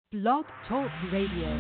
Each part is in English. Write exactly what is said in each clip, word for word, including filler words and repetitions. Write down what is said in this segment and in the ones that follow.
Blog Talk Radio.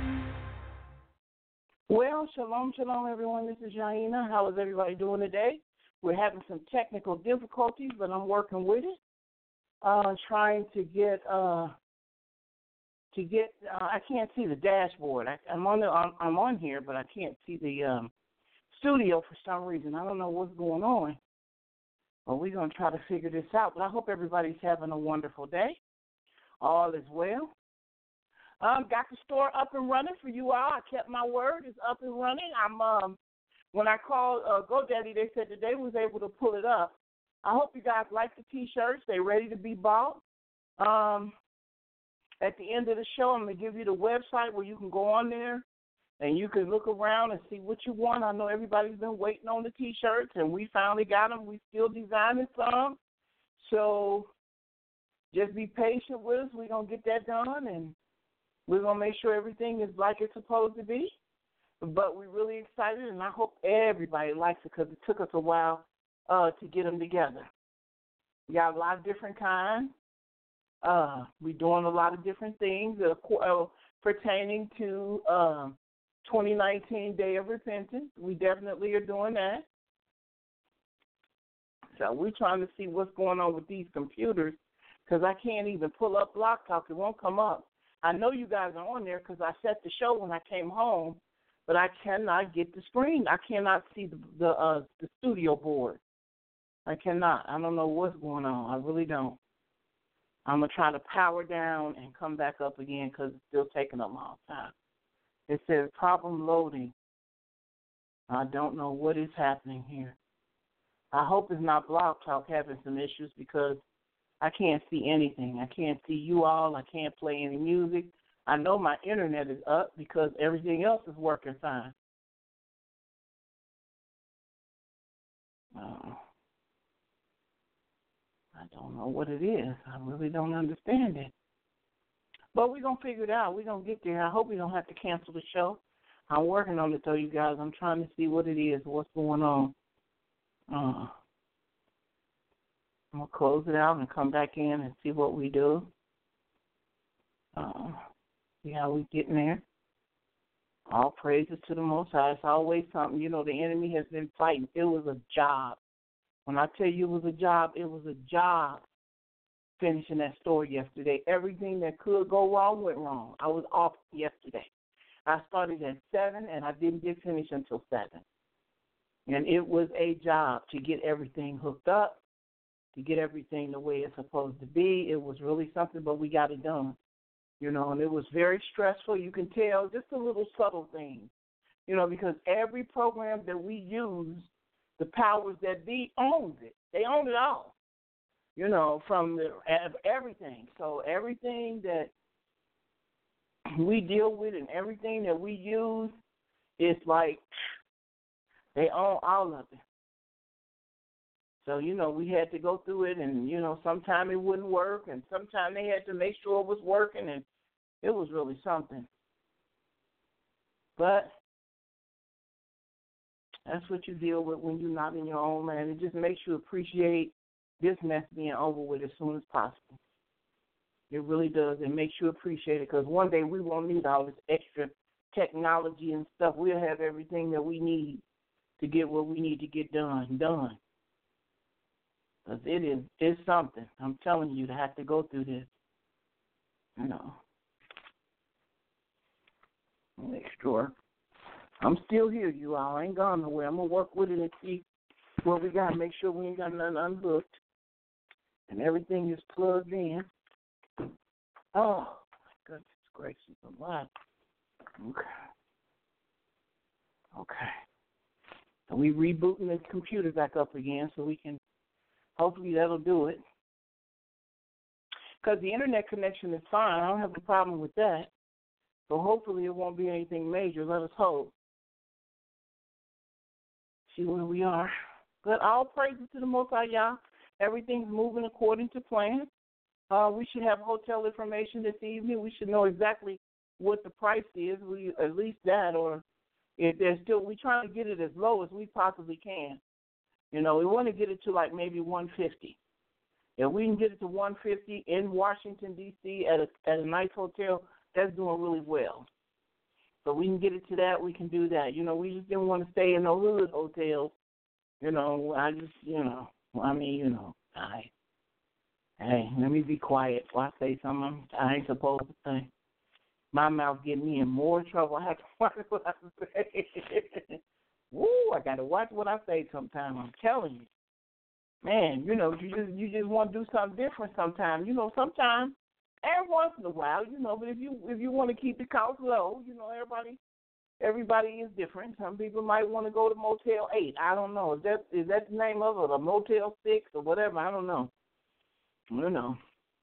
Well, shalom, shalom, everyone. This is Yaina. How is everybody doing today? We're having some technical difficulties, but I'm working with it. Uh, trying to get uh, to get. Uh, I can't see the dashboard. I, I'm on the. I'm, I'm on here, but I can't see the um, studio for some reason. I don't know what's going on. But we're gonna try to figure this out. But I hope everybody's having a wonderful day. All is well. Um, got the store up and running for you all. I kept my word. It's up and running. I'm um, when I called uh, GoDaddy, they said that they was able to pull it up. I hope you guys like the T-shirts. They're ready to be bought. Um, at the end of the show, I'm going to give you the website where you can go on there and you can look around and see what you want. I know everybody's been waiting on the T-shirts, and we finally got them. We still designing some. So just be patient with us. We're going to get that done, and we're going to make sure everything is like it's supposed to be. But we're really excited, and I hope everybody likes it because it took us a while uh, to get them together. We got a lot of different kinds. Uh, we're doing a lot of different things uh, uh, pertaining to uh, twenty nineteen Day of Repentance. We definitely are doing that. So we're trying to see what's going on with these computers because I can't even pull up Block Talk. It won't come up. I know you guys are on there because I set the show when I came home, but I cannot get the screen. I cannot see the the, uh, the studio board. I cannot. I don't know what's going on. I really don't. I'm going to try to power down and come back up again because it's still taking a long time. It says problem loading. I don't know what is happening here. I hope it's not Blog Talk having some issues because I can't see anything. I can't see you all. I can't play any music. I know my internet is up because everything else is working fine. Uh, I don't know what it is. I really don't understand it. But we're going to figure it out. We're going to get there. I hope we don't have to cancel the show. I'm working on it, though, you guys. I'm trying to see what it is, what's going on. Uh, I'm going to close it out and come back in and see what we do. Uh, see how we getting there. All praises to the Most High. It's always something. You know, the enemy has been fighting. It was a job. When I tell you it was a job, it was a job finishing that store yesterday. Everything that could go wrong went wrong. I was off yesterday. I started at seven, and I didn't get finished until seven. And it was a job to get everything hooked up, to get everything the way it's supposed to be. It was really something, but we got it done. You know, and it was very stressful. You can tell just a little subtle things, you know, because every program that we use, the powers that be owns it. They own it all, you know, from the, everything. So everything that we deal with and everything that we use, it's like they own all of it. So, you know, we had to go through it, and, you know, sometimes it wouldn't work, and sometimes they had to make sure it was working, and it was really something. But that's what you deal with when you're not in your own land. It just makes you appreciate this mess being over with as soon as possible. It really does. It makes you appreciate it because one day we won't need all this extra technology and stuff. We'll have everything that we need to get what we need to get done, done. Because it is it's something. I'm telling you to have to go through this. You know. Make sure. I'm still here, you all. I ain't gone nowhere. I'm going to work with it and see what we got. Make sure we ain't got nothing unhooked. And everything is plugged in. Oh, my goodness gracious alive. Okay. Okay. So we rebooting the computer back up again so we can, hopefully that'll do it. Because the internet connection is fine. I don't have a problem with that. So hopefully it won't be anything major. Let us hope. See where we are. But all praises to the Most High, y'all. Everything's moving according to plan. Uh, we should have hotel information this evening. We should know exactly what the price is. We at least that, or if there's still, we trying to get it as low as we possibly can. You know, we want to get it to like maybe one fifty. If we can get it to one fifty in Washington D C at a at a nice hotel, that's doing really well. So we can get it to that. We can do that. You know, we just didn't want to stay in no hood hotels. You know, I just, you know, I mean, you know, I, hey, let me be quiet before I say something I ain't supposed to say. My mouth getting me in more trouble. I have to watch what I say. Woo, I got to watch what I say sometimes. I'm telling you. Man, you know, you just you just want to do something different sometimes. You know, sometimes, every once in a while, you know, but if you if you want to keep the cost low, you know, everybody everybody is different. Some people might want to go to Motel eight. I don't know. Is that is that the name of it, or Motel six or whatever? I don't know. You know.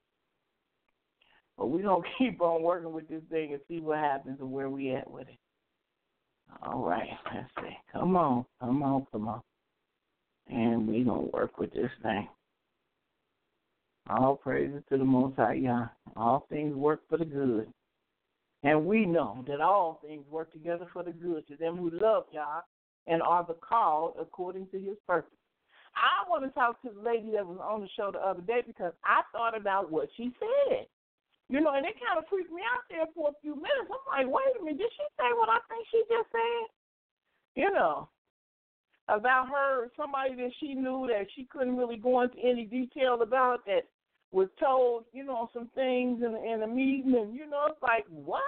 But we're going to keep on working with this thing and see what happens and where we at with it. All right, let's see. Come on, come on, come on. And we're going to work with this thing. All praises to the Most High Yah. All things work for the good. And we know that all things work together for the good to them who love Yah and are the called according to his purpose. I want to talk to the lady that was on the show the other day because I thought about what she said. You know, and it kind of freaked me out there for a few minutes. I'm like, wait a minute, did she say what I think she just said? You know. About her, somebody that she knew that she couldn't really go into any detail about, that was told, you know, some things in, in a meeting, and, you know, it's like, what?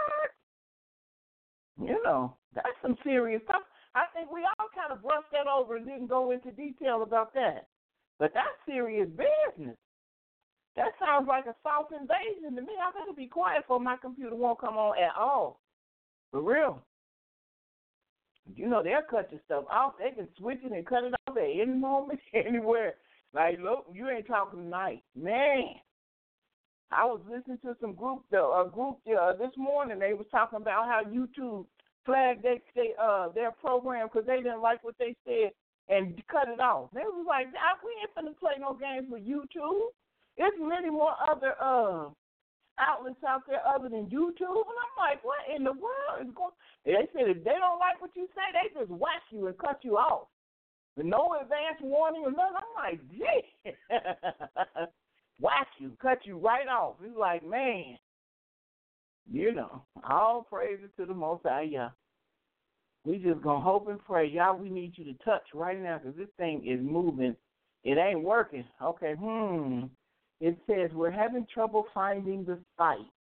You know, that's some serious stuff. I think we all kind of brushed that over and didn't go into detail about that. But that's serious business. That sounds like a soft invasion to me. I better be quiet so my computer won't come on at all. For real. You know, they'll cut your stuff off. They can switch it and cut it off at any moment, anywhere. Like, look, you ain't talking tonight. Man, I was listening to some group, a group uh, this morning. They was talking about how YouTube flagged they, they, uh, their program because they didn't like what they said and cut it off. They was like, we ain't finna play no games with YouTube. There's many more other uh, outlets out there other than YouTube. And I'm like, what in the world is going on? They said if they don't like what you say, they just whack you and cut you off. With no advance warning or nothing. I'm like, gee. Whack you, cut you right off. It's like, man, you know, all praises to the Most High, Yah. We just going to hope and pray. Y'all, we need you to touch right now because this thing is moving. It ain't working. Okay, hmm. It says we're having trouble finding the site.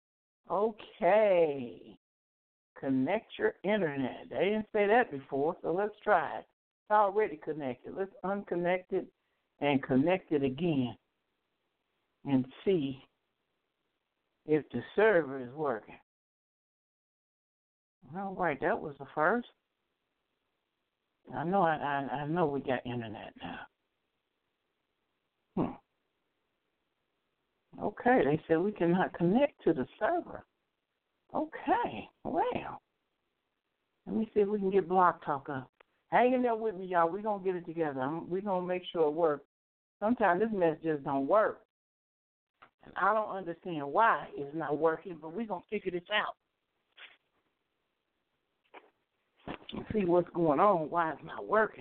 Okay. Connect your internet. They didn't say that before, so let's try it. It's already connected. Let's unconnect it and connect it again and see if the server is working. All right, that was the first. I know I, I, I know we got internet now. Hmm. Okay, they said we cannot connect to the server. Okay, well. Let me see if we can get Block Talk up. Hang in there with me, y'all. We're going to get it together. We're going to make sure it works. Sometimes this mess just don't work. And I don't understand why it's not working, but we're going to figure this out. And see what's going on, why it's not working.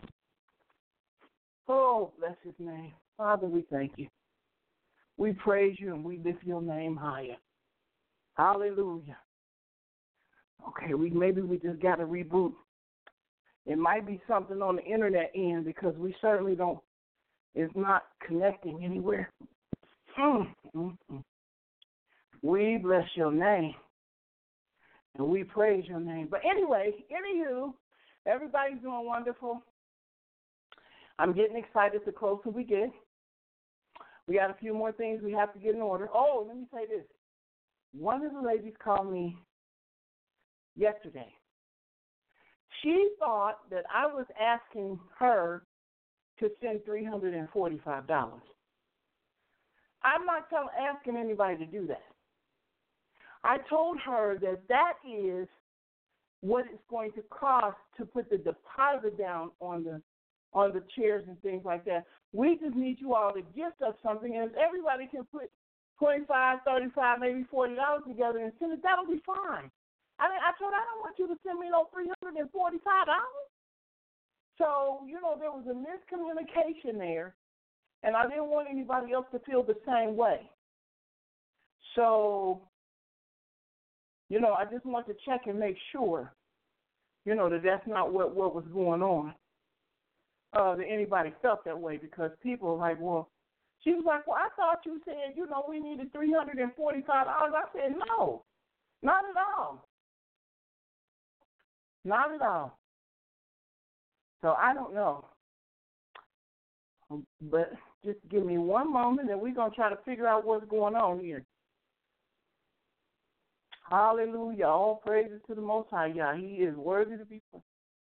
Oh, bless his name. Father, we thank you. We praise you and we lift your name higher. Hallelujah. Okay, we maybe we just got to reboot. It might be something on the internet end because we certainly don't, it's not connecting anywhere. Mm, mm, mm. We bless your name and we praise your name. But anyway, anywho, everybody's doing wonderful. I'm getting excited the closer we get. We got a few more things we have to get in order. Oh, let me say this. One of the ladies called me yesterday. She thought that I was asking her to send three hundred forty-five dollars. I'm not tell, asking anybody to do that. I told her that that is what it's going to cost to put the deposit down on the on the chairs and things like that. We just need you all to gift us something, and if everybody can put twenty-five, thirty-five, maybe forty dollars together and send it, that'll be fine. I mean, I told her I don't want you to send me no three hundred forty-five dollars. So, you know, there was a miscommunication there, and I didn't want anybody else to feel the same way. So you know, I just want to check and make sure, you know, that that's not what, what was going on, uh, that anybody felt that way, because people are like, well, she was like, well, I thought you said, you know, we needed three hundred forty-five dollars. I said, no, not at all. Not at all. So I don't know. But just give me one moment and we're going to try to figure out what's going on here. Hallelujah. All praises to the Most High, Yah. He is worthy to be praised.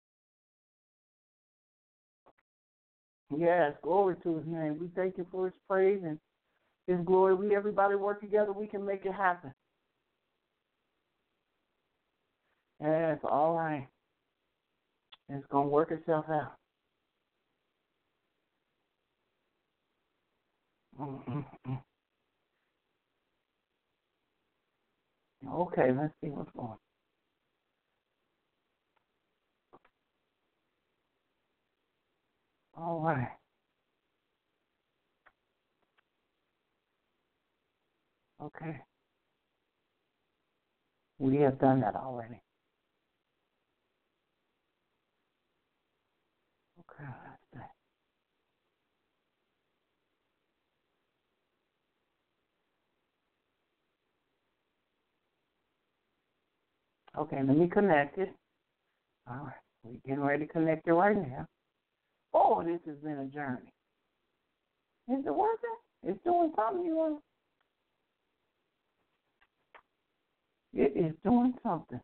Yes, glory to his name. We thank you for his praise and his glory. We, everybody work together, we can make it happen. Yes, all right. It's going to work itself out. Mm-mm-mm. Okay, let's see what's going on. All right. Okay. We have done that already. Okay, let's see. Okay, let me connect it. All right. We're getting ready to connect it right now. Oh, this has been a journey. Is it working? It's doing something you want? It is doing something.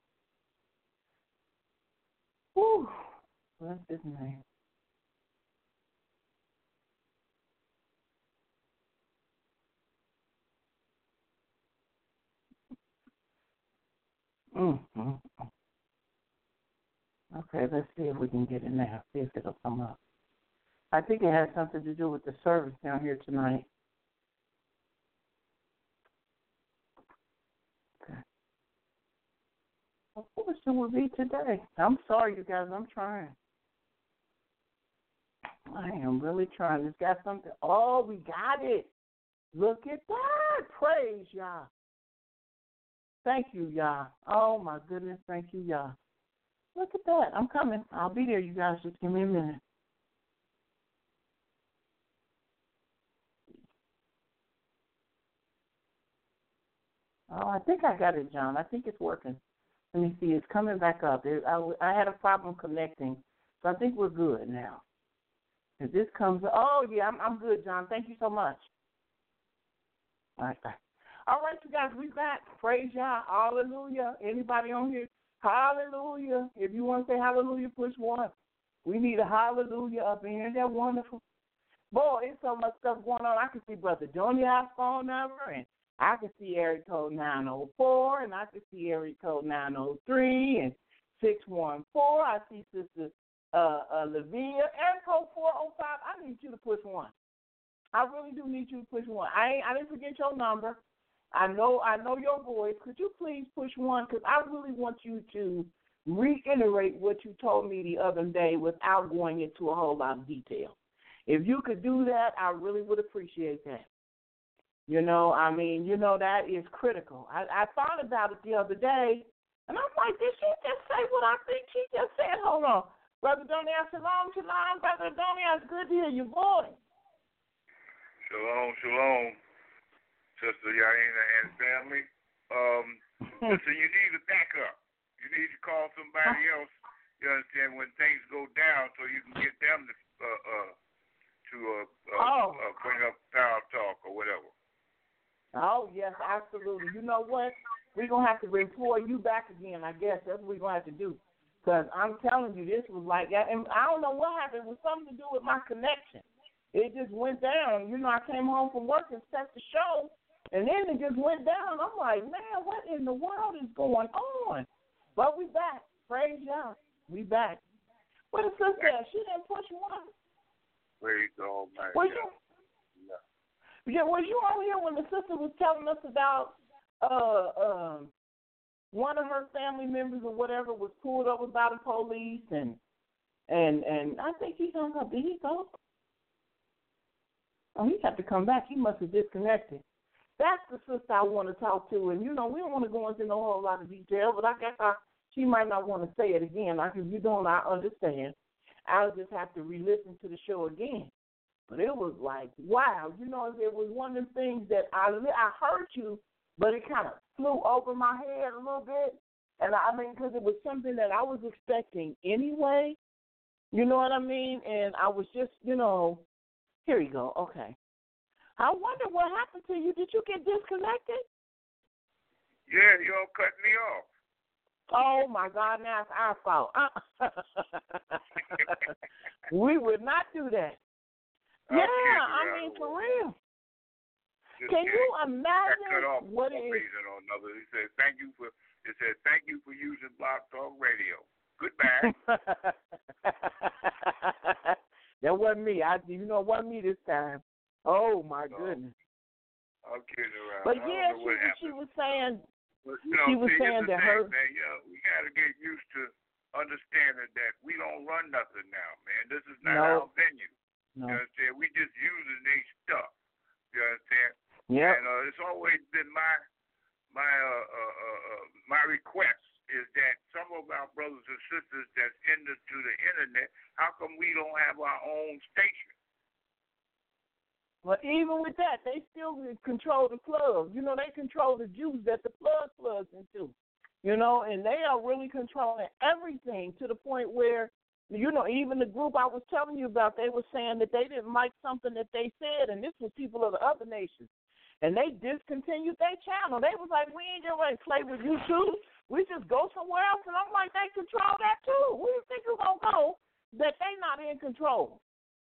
Whew. Bless his name. Mm-hmm. Okay, let's see if we can get it now. See if it'll come up. I think it has something to do with the service down here tonight. Okay. Of course it will be today. I'm sorry, you guys. I'm trying. I am really trying. It's got something. Oh, we got it. Look at that. Praise Yah. Thank you, Yah. Oh, my goodness. Thank you, Yah. Look at that. I'm coming. I'll be there, you guys. Just give me a minute. Oh, I think I got it, John. I think it's working. Let me see. It's coming back up. It, I, I had a problem connecting, so I think we're good now. If this comes, oh, yeah, I'm, I'm good, John. Thank you so much. All right, bye. All right, you guys, we back. Praise Yah. Hallelujah. Anybody on here? Hallelujah. If you want to say hallelujah, push one. We need a hallelujah up in here. Isn't that wonderful? Boy, it's so much stuff going on. I can see Brother Jonia's phone number, and I can see area code nine oh four, and I can see area code nine oh three, and six one four. I see Sister uh, uh, Lavia, area code four oh five. I need you to push one. I really do need you to push one. I ain't, I didn't forget your number. I know I know your voice. Could you please push one? Because I really want you to reiterate what you told me the other day without going into a whole lot of detail. If you could do that, I really would appreciate that. You know, I mean, you know, that is critical. I, I thought about it the other day, and I'm like, did she just say what I think she just said? Hold on. Brother Donia, shalom, shalom. Brother Donia, it's good to hear your voice. Shalom, shalom, Sister Yaina and family. Um, listen, you need a backup. You need to call somebody else, you understand, when things go down so you can get them to uh, uh, to uh, uh, oh. uh, bring up Power Talk or whatever. Oh, yes, absolutely. You know what? We're going to have to employ you back again, I guess. That's what we're going to have to do. Because I'm telling you, this was like that. And I don't know what happened. It was something to do with my connection. It just went down. You know, I came home from work and set the show, and then it just went down. I'm like, man, what in the world is going on? But we back. Praise God. We back. What is sister? She didn't push one. Praise the Almighty. Was you, yeah. yeah, was you on here when the sister was telling us about uh, um, one of her family members or whatever was pulled over by the police, and and and I think he hung up. Did he go? Oh, he had to come back. He must have disconnected. that's the sister I want to talk to. And, you know, we don't want to go into no whole lot of detail, but I guess I, she might not want to say it again. Like, if you don't, I understand. I'll just have to re-listen to the show again. But it was like, wow, you know, it was one of the things that I, I heard you, but it kind of flew over my head a little bit. And I mean, because it was something that I was expecting anyway. You know what I mean? And I was just, you know, here you go. Okay. I wonder what happened to you. Did you get disconnected? Yeah, you all cut me off. Oh, my God, now it's our fault. We would not do that. I'm yeah, kidding, I right? mean, for real. Just Can kidding. you Got imagine cut off what for it one is? reason or another. He said, thank you for, it said, thank you for using Blog Talk Radio. Goodbye. That wasn't me. I, you know, it wasn't me this time. Oh, my no. goodness. I'm kidding around. But, I yeah, don't know she, what she happened. was saying, But, you know, she was see, saying here's the that thing, her. man, you know, we got to get used to understanding that we don't run nothing now, man. This is not No. our venue. No. You understand? We just using their stuff. You understand? Yeah. And uh, it's always been my my uh, uh, uh, uh, my request is that some of our brothers and sisters that's into to the internet, how come we don't have our own station? But even with that, they still control the plug. You know, they control the juice that the plug plugs into. You know, and they are really controlling everything to the point where, you know, even the group I was telling you about, they were saying that they didn't like something that they said, and this was people of the other nations. And they discontinued their channel. They was like, we ain't going to play with YouTube. We just go somewhere else. And I'm like, they control that too. Where do you think you're going to go that they not in control?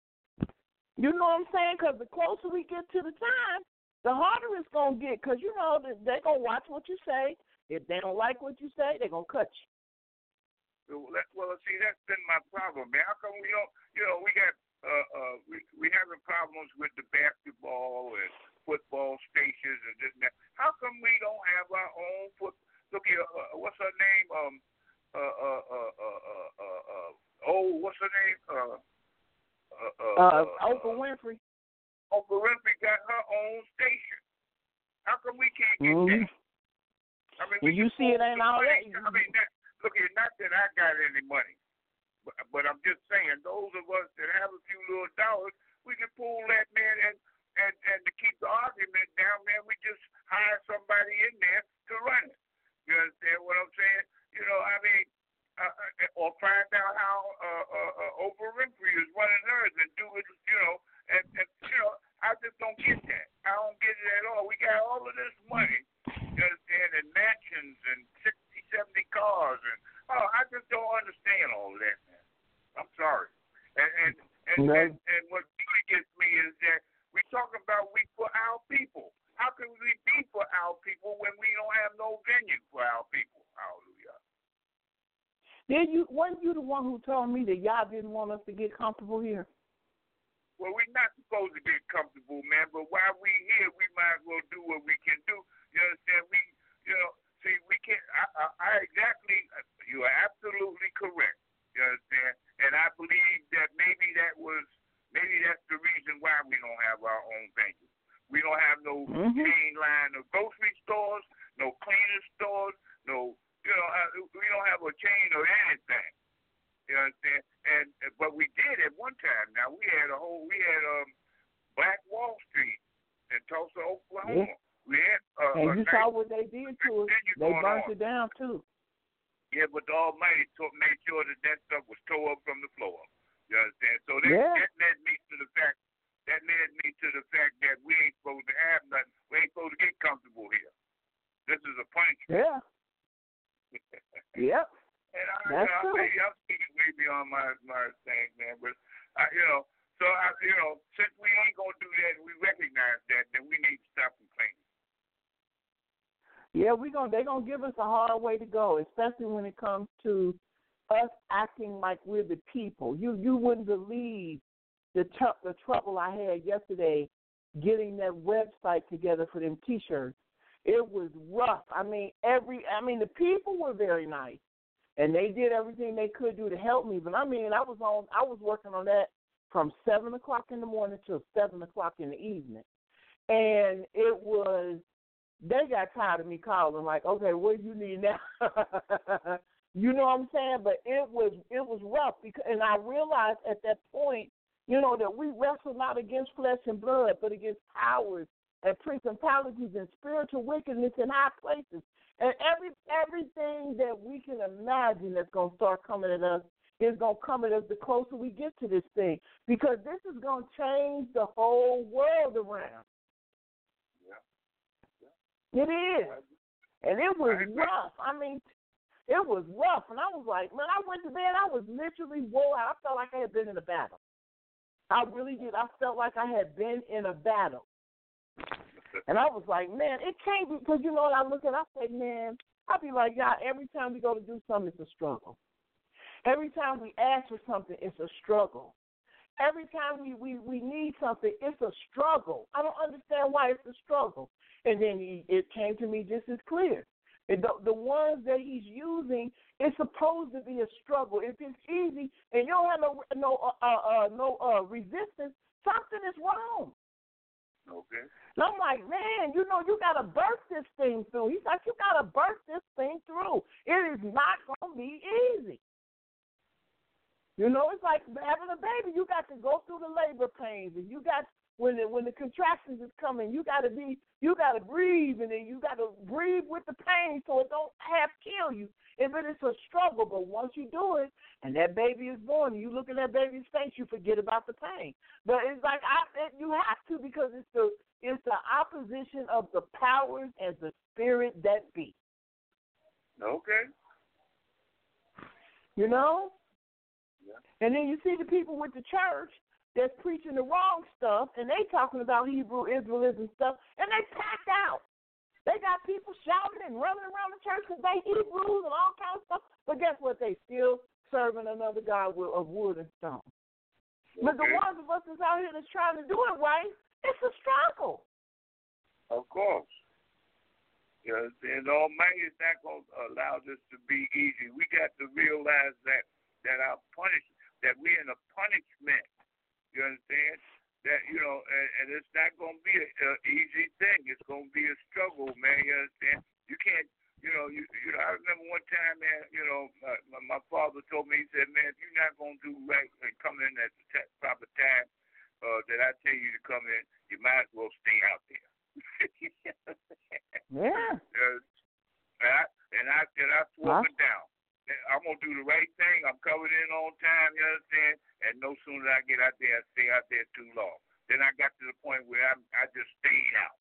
You know what I'm saying? Because the closer we get to the time, the harder it's going to get. Because, you know, they're going to watch what you say. If they don't like what you say, they're going to cut you. Well, see, that's been my problem, man. How come we don't, you know, we got, uh, uh, we, we having problems with the basketball and football stations and this and that. How come we don't have our own foot? Look here, uh, what's her name? Um, uh, uh, uh, uh, uh, uh, uh oh, what's her name? Uh, uh, uh, Uh, uh Oprah Winfrey. Oprah Winfrey got her own station. How come we can't get Mm-hmm. that? I mean, When we you see it ain't all that. I mean, that, look here, not that I got any money, but, but I'm just saying, those of us that have a few little dollars, we can pull that, man, and, and, and to keep the argument down, man, we just hire somebody in there to run it. You understand what I'm saying? You know, I mean, uh, or find out how uh, uh, uh, Oprah Winfrey is running hers and do it, you know, and, and, you know, I just don't get that. I don't get it at all. We got all of this money, you understand, and mansions and sixty, seventy cars, and, oh, I just don't understand all of that, man. I'm sorry. And, and, and, no. and, and what really gets me is that we talk about we for our people. How can we be for our people when we don't have no venue for our people? Hallelujah. Did you? Weren't you the one who told me that y'all didn't want us to get comfortable here? Well, we're not supposed to get comfortable, man, but while we here, we might as well do what we can do. You understand? We, you know, see, we can't, I, I, I exactly, you are absolutely correct. You understand? And I believe that maybe that was, maybe that's the reason why we don't have our own venue. We don't have no mm-hmm. chain line of grocery stores, no cleaning stores, no, you know, uh, we don't have a chain of anything. You understand? And but we did at one time. Now we had a whole, we had um Black Wall Street in Tulsa, Oklahoma. Yeah. We had uh, and you nice, saw what they did to us. They burnt on. it down too. Yeah, but the Almighty took, made sure that that stuff was tore up from the floor. You understand? So that, yeah. that led me to the fact. That led me to the fact that we ain't supposed to have nothing. We ain't supposed to get comfortable here. This is a punishment. Yeah. Yep. And I, That's you know, true. I, I'm speaking way beyond my my thing, man. But I, you know, so I, you know, since we ain't gonna do that, and we recognize that, then we need to stop complaining. Yeah, we gonna they're gonna give us a hard way to go, especially when it comes to us acting like we're the people. You you wouldn't believe the tr- the trouble I had yesterday getting that website together for them T-shirts. It was rough. I mean, every I mean the people were very nice. And they did everything they could do to help me. But I mean, I was on. I was working on that from seven o'clock in the morning till seven o'clock in the evening. And it was, they got tired of me calling, like, okay, what do you need now? You know what I'm saying? But it was it was rough, because, and I realized at that point, you know, that we wrestle not against flesh and blood, but against powers and principalities and spiritual wickedness in high places. And every everything that we can imagine that's going to start coming at us is going to come at us the closer we get to this thing, because this is going to change the whole world around. Yeah. It is. And it was rough. I mean, it was rough. And I was like, man, I went to bed, I was literally wore out. I felt like I had been in a battle. I really did. I felt like I had been in a battle. And I was like, man, it can't be, because you know what I look at, I say, man, I'll be like, God, every time we go to do something, it's a struggle. Every time we ask for something, it's a struggle. Every time we, we, we need something, it's a struggle. I don't understand why it's a struggle. And then he, it came to me just as clear. And the, the ones that he's using, it's supposed to be a struggle. If it's easy and you don't have no no uh, uh, no uh, resistance, something is wrong. Okay. And I'm like, man, you know, you got to birth this thing through. He's like, you got to birth this thing through. It is not going to be easy. You know, it's like having a baby. You got to go through the labor pains, and you got when the, when the contractions is coming, you got to be, you got to breathe, and then you got to breathe with the pain so it don't half kill you. And but it's a struggle. But once you do it, and that baby is born, and you look at that baby's face, you forget about the pain. But it's like I, it, you have to, because it's the it's the opposition of the powers and the spirit that be. Okay. You know. Yeah. And then you see the people with the church that's preaching the wrong stuff, and they talking about Hebrew Israelism stuff, and they packed out. They got people shouting and running around the church because they Hebrews and all kinds of stuff. But guess what? They still serving another God of wood and stone. Okay. But the ones of us that's out here that's trying to do it right, it's a struggle. Of course. You know, and the Almighty is not going to allow this to be easy. We got to realize that that our punishment, that we're in a punishment. You understand? That, you know, and, and it's not going to be an easy thing. It's going to be a struggle, man. You understand? You can't, you know, you, you know, I remember one time, man, you know, my, my father told me, he said, man, if you're not going to do right and come in at the t- proper time uh, that I tell you to come in, you might as well stay out there. Yeah. Uh, and I, and I, and I swore it down. I'm going to do the right thing. I'm covered in on time, you understand? And no sooner than I get out there, I stay out there too long. Then I got to the point where I, I just stayed out.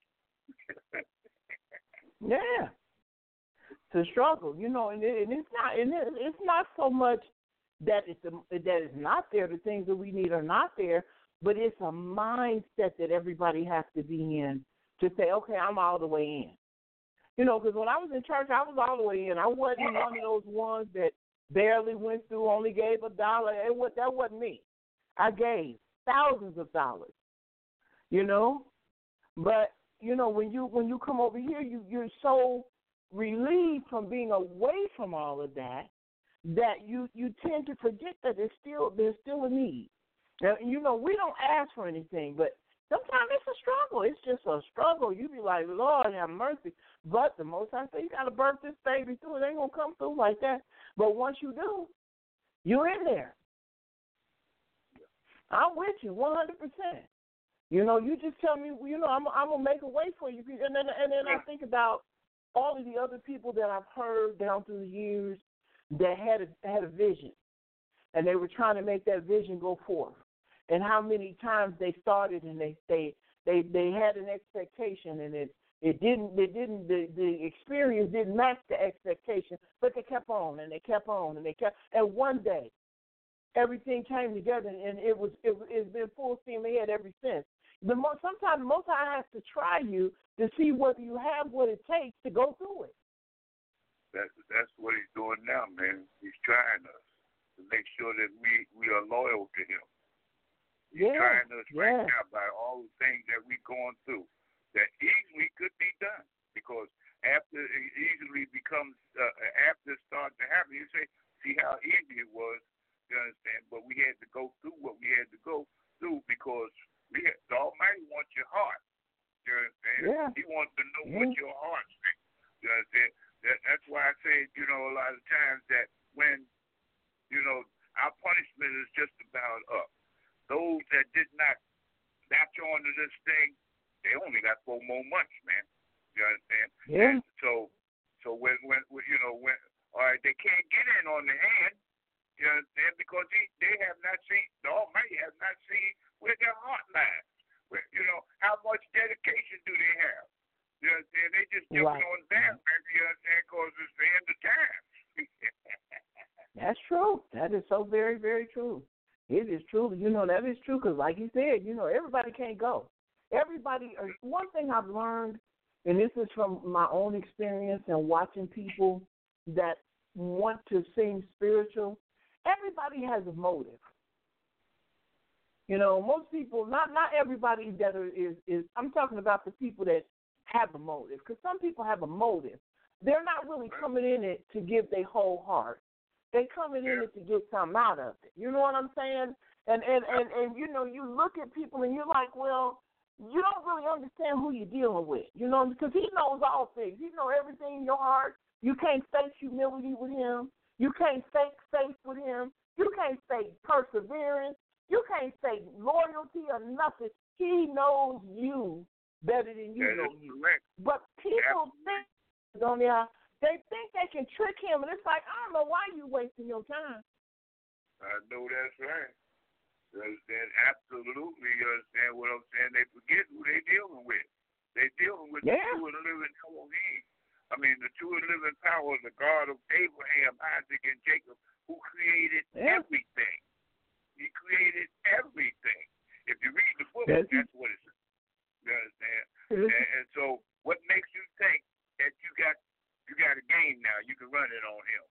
Yeah. It's a struggle, you know, and, it, and it's not and it, it's not so much that it's a, that it's not there. The things that we need are not there, but it's a mindset that everybody has to be in to say, okay, I'm all the way in. You know, because when I was in church, I was all the way in. I wasn't one of those ones that barely went through, only gave a dollar. It was, that wasn't me. I gave thousands of dollars, you know. But, you know, when you when you come over here, you, you're so relieved from being away from all of that that you, you tend to forget that there's still, there's still a need. Now, you know, we don't ask for anything, but sometimes it's a struggle. It's just a struggle. You be like, Lord, have mercy. But the most I say, you got to birth this baby through. It ain't going to come through like that. But once you do, you're in there. I'm with you one hundred percent. You know, you just tell me, you know, I'm, I'm going to make a way for you. And then, and then I think about all of the other people that I've heard down through the years that had a, had a vision, and they were trying to make that vision go forth. And how many times they started and they they they, they had an expectation, and it, it didn't it didn't the, the experience didn't match the expectation, but they kept on and they kept on and they kept and one day everything came together, and it was it, it's been full steam ahead ever since. The most, sometimes Most High has to try you to see whether you have what it takes to go through it. That's that's what he's doing now, man. He's trying us to make sure that we, we are loyal to him. He's yeah, trying us right yeah. now by all the things that we're going through that easily could be done, because after it easily becomes, uh, after it starts to happen, you say, see how easy it was, you understand, but we had to go through what we had to go through because we had, the Almighty wants your heart, you That, that's why I say, you know, a lot of times that when, you know, our punishment is just about up. Those that did not latch on to this thing, they only got four more months, man. You understand? Yeah. And so, so when, when, you know, when, all right, they can't get in on the hand, you understand? Because they, they have not seen, the Almighty has not seen where their heart lies. Where, you know, how much dedication do they have? You understand? They just jumping Right. on down, man. You understand? Because it's the end of time. That's true. That is so very, very true. It is true. You know, that is true because, like you said, you know, everybody can't go. Everybody, uh, one thing I've learned, and this is from my own experience and watching people that want to seem spiritual, everybody has a motive. You know, most people, not not everybody that are, is, is, I'm talking about the people that have a motive, because some people have a motive. They're not really coming in it to give their whole heart. They coming in it to get something out of it. You know what I'm saying? And, and, and, and, you know, you look at people and you're like, well, you don't really understand who you're dealing with, you know, because he knows all things. He knows everything in your heart. You can't fake humility with him. You can't fake faith with him. You can't fake perseverance. You can't fake loyalty or nothing. He knows you better than you that know is you. correct. But people think, don't they? They think they can trick him, and it's like, I don't know why you wasting your time. I know that's right. You understand? Absolutely. You understand what I'm saying? They forget who they dealing with. They dealing with Yeah. the true and living Elohim. I mean, the true and living power of the God of Abraham, Isaac, and Jacob, who created Yeah. everything. He created everything. If you read the book, That's, that's what it says. You understand? Mhm. And, and so, what makes you think that you got you got a game now? You can run it on him.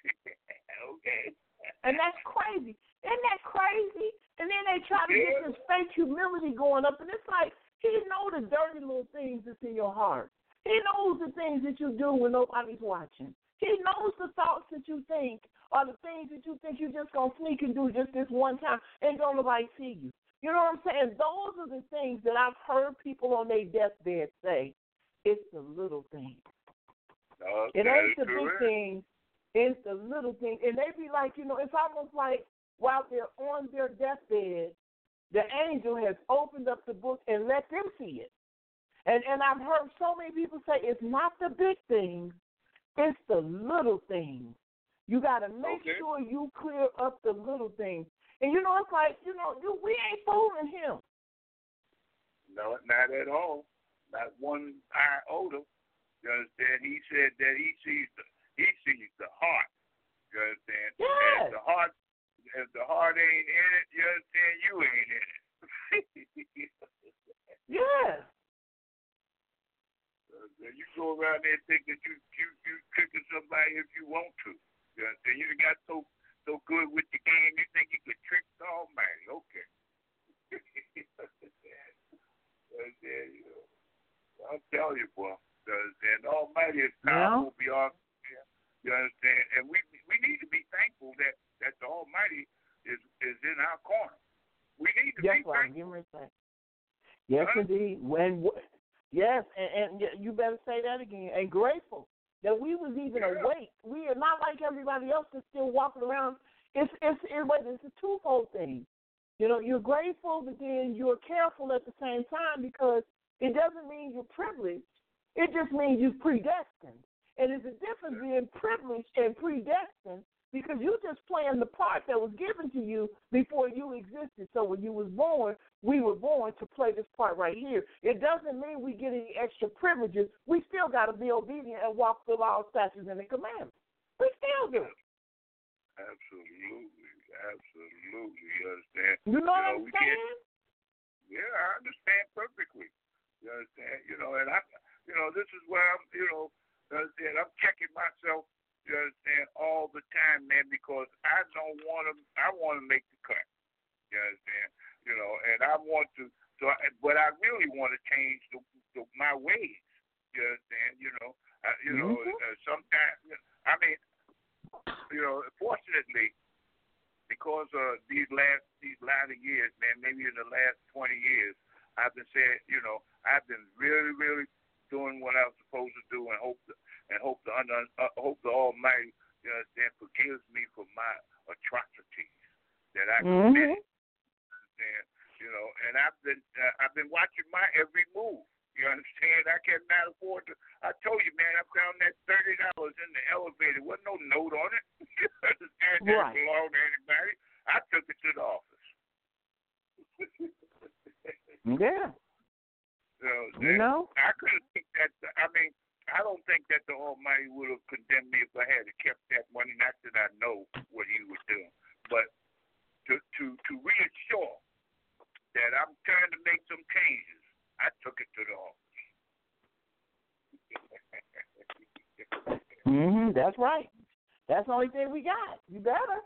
Okay. And that's crazy. Isn't that crazy? And then they try to get this fake humility going up, and it's like, he knows the dirty little things that's in your heart. He knows the things that you do when nobody's watching. He knows the thoughts that you think or the things that you think you're just going to sneak and do just this one time and don't nobody see you. You know what I'm saying? Those are the things that I've heard people on their deathbed say. It's the little things. No, It that ain't is the big correct. things. It's the little things. And they be like, you know, it's almost like while they're on their deathbed, the angel has opened up the book and let them see it. And and I've heard so many people say it's not the big things, it's the little things. You got to make Okay. sure you clear up the little things. And, you know, it's like, you know, you, we ain't fooling him. No, not at all. Not one iota. You understand? He said that he sees the he sees the heart. You understand? Yes. And the heart, if the heart ain't in it, you understand? You ain't in it. Yes. You go around there and think that you you you tricking somebody if you want to. You understand? You got so so good with the game, you think you could trick the Almighty. Okay. You understand? You understand? You know, I'll tell you, boy. You understand? The Almighty is powerful Yeah. beyond. You understand? And we we need to be thankful that, that the Almighty is is in our corner. We need to Yes, be I'm thankful. giving it Yes, Huh? indeed. When yes, and, and you better say that again. And grateful that we was even Yeah. awake. We are not like everybody else that's still walking around. It's it's it's, it's a twofold thing. You know, you're grateful, but then you're careful at the same time because it doesn't mean you're privileged. It just means you're predestined. And there's a difference being privileged and predestined because you just playing the part that was given to you before you existed. So when you was born, we were born to play this part right here. It doesn't mean we get any extra privileges. We still got to be obedient and walk the law, statutes, and the commandments. We still do. Absolutely. Absolutely. You understand? You know you what know, I'm we saying? Can't, yeah, I understand perfectly. You understand? You know, and I, you know, this is where I'm, you know, you understand? I'm checking myself. You understand? All the time, man, because I don't want to. I want to make the cut. You understand? You know, and I want to. So, I, but I really want to change the, the, my ways. You understand? You know, I, you know. Mm-hmm. Uh, sometimes, I mean, you know, fortunately, because of these last these latter years, man, maybe in the last twenty years, I've been saying, you know, I've been really, really doing what I was supposed to do, and hope, to, and hope the under, uh, hope the Almighty, you understand, forgives me for my atrocities that I committed. Mm-hmm. And, you know, and I've been uh, I've been watching my every move. You understand? I cannot afford to. I told you, man, I found that thirty dollars in the elevator. Wasn't no note on it. You understand? That right. didn't belong to anybody. I took it to the office. yeah. So, you know? I couldn't think that. I mean, I don't think that the Almighty would have condemned me if I had kept that money. Not that I know what He was doing, but to to to reassure that I'm trying to make some changes, I took it to the office. mm-hmm. That's right. That's the only thing we got. You better.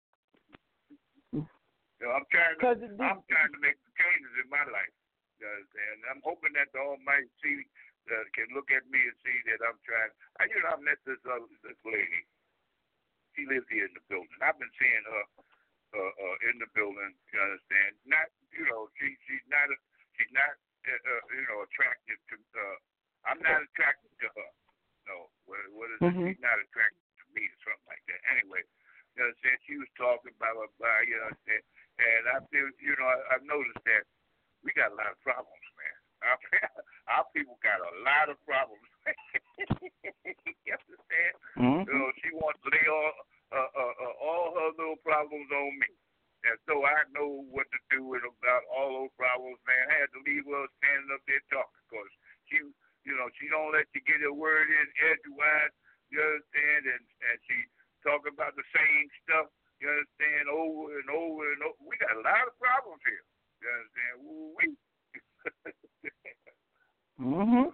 You know, I'm trying to. The, I'm trying to make some changes in my life. And I'm hoping that the Almighty see, uh, can look at me and see that I'm trying. I, you know, I met this other this lady. She lives here in the building. I've been seeing her uh, uh, in the building. You understand? Not, you know, she she's not a, she's not uh, uh, you know attractive to. Uh, I'm not attracted to her. No, what, what is mm-hmm. it? She's not attracted to me or something like that. Anyway, you understand? She was talking blah blah blah. You understand? And I feel, you know, I, I've noticed that. We got a lot of problems, man. Our, our people got a lot of problems. You understand? Mm-hmm. You know, she wants to lay all, uh, uh, uh, all her little problems on me. And so I know what to do with about all those problems, man. I had to leave her standing up there talking because she, you know, she don't let you get a word in edgewise, you understand? And, and she talking about the same stuff, you understand, over and over and over. We got a lot of problems here. You understand? Woo-wee. mhm.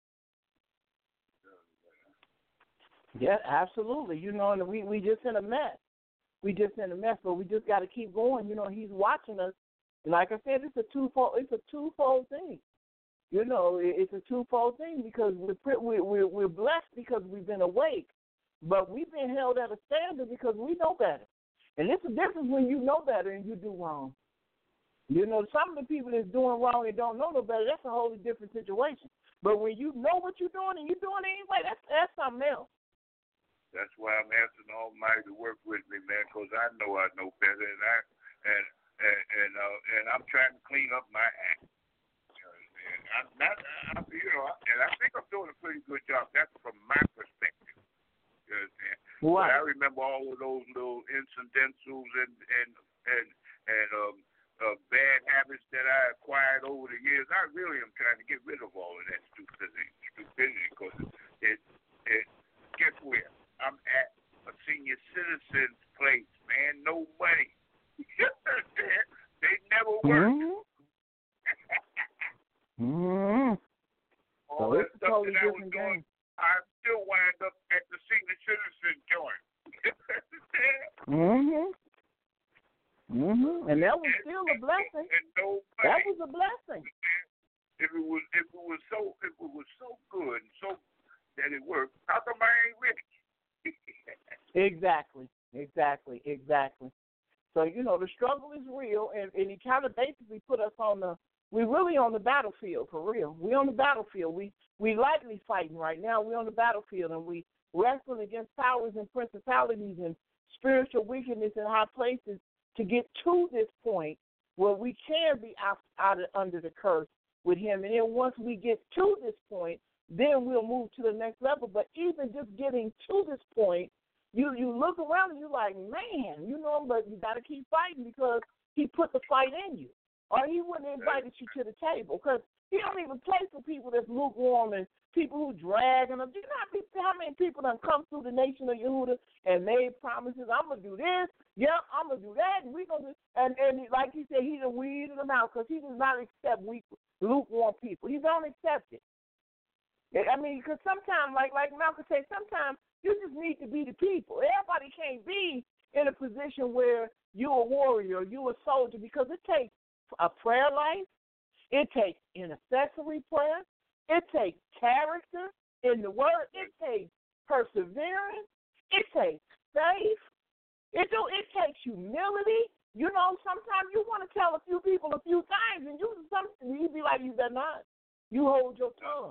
Yeah, absolutely. You know, and we we just in a mess. We just in a mess, but we just got to keep going. You know, He's watching us. And like I said, it's a twofold. It's a twofold thing. You know, it's a twofold thing because we're we're we're, we're blessed because we've been awake, but we've been held at a standard because we know better. And it's a difference when you know better and you do wrong. You know, some of the people that's doing wrong and don't know no better, that's a wholly different situation. But when you know what you're doing and you're doing it anyway, that's that's something else. That's why I'm asking the Almighty to work with me, man, because I know I know better, and I and and and, uh, and I'm trying to clean up my act. You know, and I'm not, I'm, you know, and I think I'm doing a pretty good job. That's from my perspective. You understand? Right. But I remember all of those little incidentals and and and and um. Uh, bad habits that I acquired over the years. I really am trying to get rid of all of that stupidity, stupidity, because it, it, guess where? I'm at a senior citizen's place, man. No money. They never work. Mm-hmm. mm-hmm. All so that stuff totally that I was doing, game. I still wind up at the senior citizen joint. mm-hmm. Mm-hmm. And that was still a blessing. And no that was a blessing. If it was, if it was so, if it was so good and so that it worked, how come I ain't rich? Exactly, exactly, exactly. So you know the struggle is real, and, and he kind of basically put us on the. We're really on the battlefield for real. We're on the battlefield. We we lightly fighting right now. We're on the battlefield, and we wrestling against powers and principalities and spiritual wickedness in high places. To get to this point where we can be out, out of, under the curse with Him. And then once we get to this point, then we'll move to the next level. But even just getting to this point, you, you look around and you're like, man, you know, but you got to keep fighting because He put the fight in you. Or He wouldn't have invited you to the table because He don't even play for people that's lukewarm and people who drag. And do you know how many people done come through the nation of Yehuda and made promises, I'm going to do this, yep, I'm going to do that, and we gonna do, and, and like he said, He done weeded them out because He does not accept weak, lukewarm people. He don't accept it. I mean, because sometimes, like, like Malcolm said, sometimes you just need to be the people. Everybody can't be in a position where you're a warrior, you're a soldier, because it takes a prayer life, it takes intercessory prayer, it takes character in the Word. It takes perseverance. It takes faith. It do. It takes humility. You know, sometimes you want to tell a few people a few times, and you something you be like, you better not. You hold your tongue.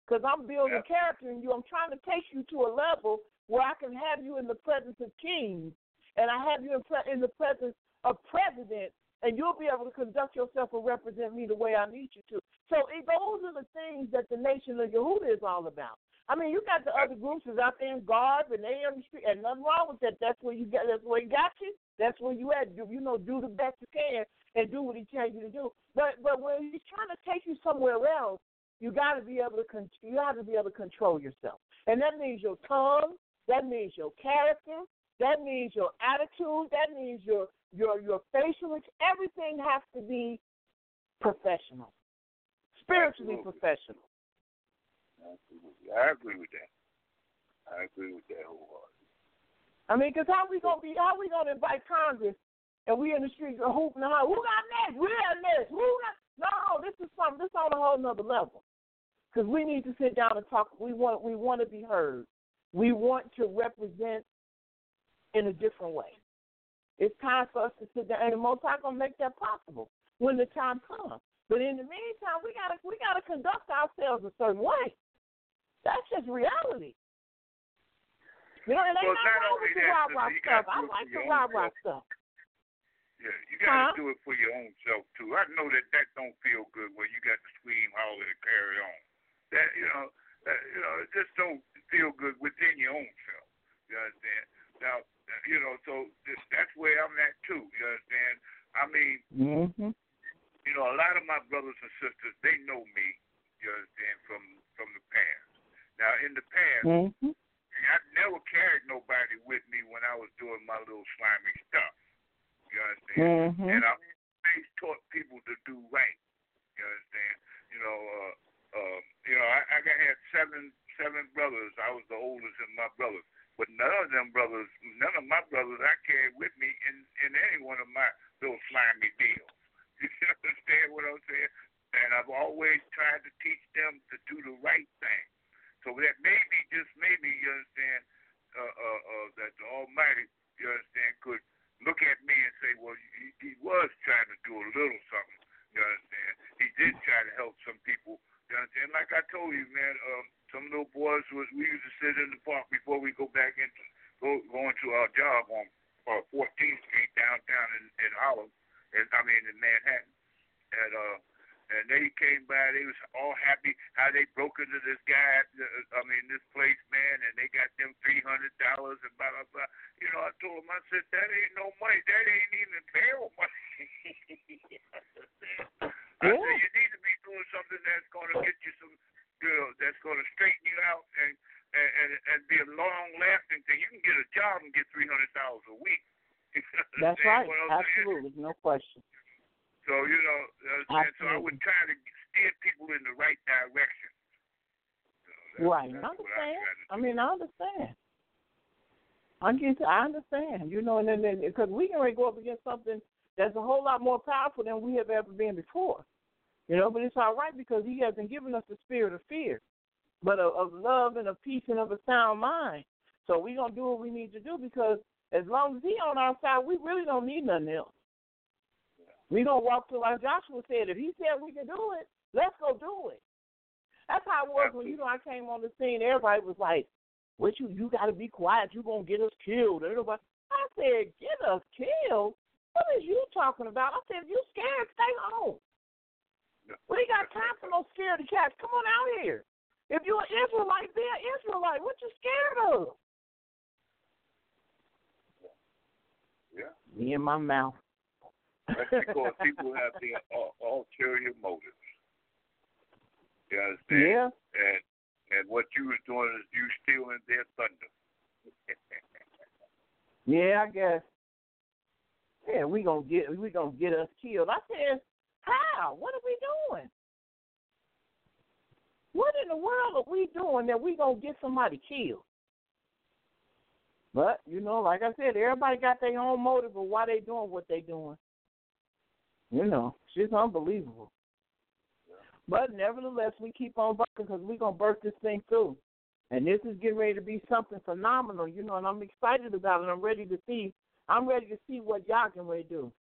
because I'm building yeah. character in you. I'm trying to take you to a level where I can have you in the presence of kings, and I have you in, pre- in the presence of presidents, and you'll be able to conduct yourself and represent me the way I need you to. So it, those are the things that the nation of Yehuda is all about. I mean, you got the other groups that's out there in Garb and they on the street, and nothing wrong with that. That's where you got. That's where he got you. That's where you at. You know, do the best you can and do what he tells you to do. But but when he's trying to take you somewhere else, you got to be able to con- you got to be able to control yourself, and that means your tongue. That means your character. That means your attitude. That means your your your facial. Everything has to be professional, spiritually Absolutely. professional. Absolutely. I agree with that. I agree with that wholeheartedly. I mean, because how we gonna be? How we gonna invite Congress and we in the streets are hooping and hollering? Who got next? We got next. Who got? No, this is something. This on a whole nother level. Because we need to sit down and talk. We want. We want to be heard. We want to represent in a different way. It's time for us to sit down, and the Most High gonna make that possible when the time comes. But in the meantime, we gotta we gotta conduct ourselves a certain way. That's just reality. You know, and ain't Well, nothing not wrong only with the that, rah sister, rah you stuff. gotta I do it like for the your rah own rah self. stuff. Yeah, you got to Huh? do it for your own self too. I know that that don't feel good when you got to scream, holler, and carry on. That you know, that, you know, it just don't feel good within your own self. You understand? Now, you know, so this, that's where I'm at too. You understand? I mean, Mm-hmm. you know, a lot of my brothers and sisters, they know me. You understand? From from the past. Now, in the past, Mm-hmm. I never carried nobody with me when I was doing my little slimy stuff. You understand? Mm-hmm. And I always taught people to do right. You understand? You know, uh, uh, you know, I, I got had seven seven brothers. I was the oldest of my brothers, but none of them brothers, none of my brothers, I carried with me in in any one of my little slimy deals. You understand what I'm saying? And I've always tried to teach them to do the right thing. So that maybe, just maybe, you understand, uh, uh, uh, that the Almighty, you understand, could look at me and say, well, he, he was trying to do a little something, you understand. He did try to help some people, you understand. Like I told you, man, um, some little boys, was we used to sit in the park before we go back into, go, go into our job on uh, fourteenth Street downtown in, in Harlem, and, I mean in Manhattan. And, uh, And they came by, they was all happy how they broke into this guy, I mean, this place, man, and they got them three hundred dollars and blah, blah, blah. You know, I told them, I said, that ain't no money. That ain't even bail money. I Yeah. said, you need to be doing something that's going to get you some, you know, that's going to straighten you out and, and, and, and be a long-lasting thing. You can get a job and get three hundred dollars a week. That's right. What I'm Absolutely. saying? No question. So, you know, uh, and so I would try to steer people in the right direction. So that's, Right. that's I what understand. I, I mean, I understand. I get. I understand. You know, and then because we can go up against something that's a whole lot more powerful than we have ever been before. You know, but it's all right because He hasn't given us the spirit of fear, but of, of love and of peace and of a sound mind. So we're gonna do what we need to do because as long as He on our side, we really don't need nothing else. We gonna walk through like Joshua said. If He said we can do it, let's go do it. That's how it was when you know I came on the scene. Everybody was like, "What you? You got to be quiet. You gonna get us killed?" Everybody, I said, "Get us killed? What is you talking about?" I said, "If you scared, stay home. We ain't got time for no scaredy cats. Come on out here. If you an Israelite, be an Israelite. What you scared of?" Yeah. Me in my mouth. That's because people have their uh, ulterior motives. You understand? Yeah. And and what you was doing is you stealing their thunder. Yeah, I guess. Yeah, we gonna get we gonna get us killed. I said, how? What are we doing? What in the world are we doing that we gonna get somebody killed? But you know, like I said, everybody got their own motive of why they doing what they doing. You know, it's just unbelievable. But nevertheless, we keep on working because we're going to birth this thing through. And this is getting ready to be something phenomenal, you know, and I'm excited about it. I'm ready to see. I'm ready to see what y'all can ready to do.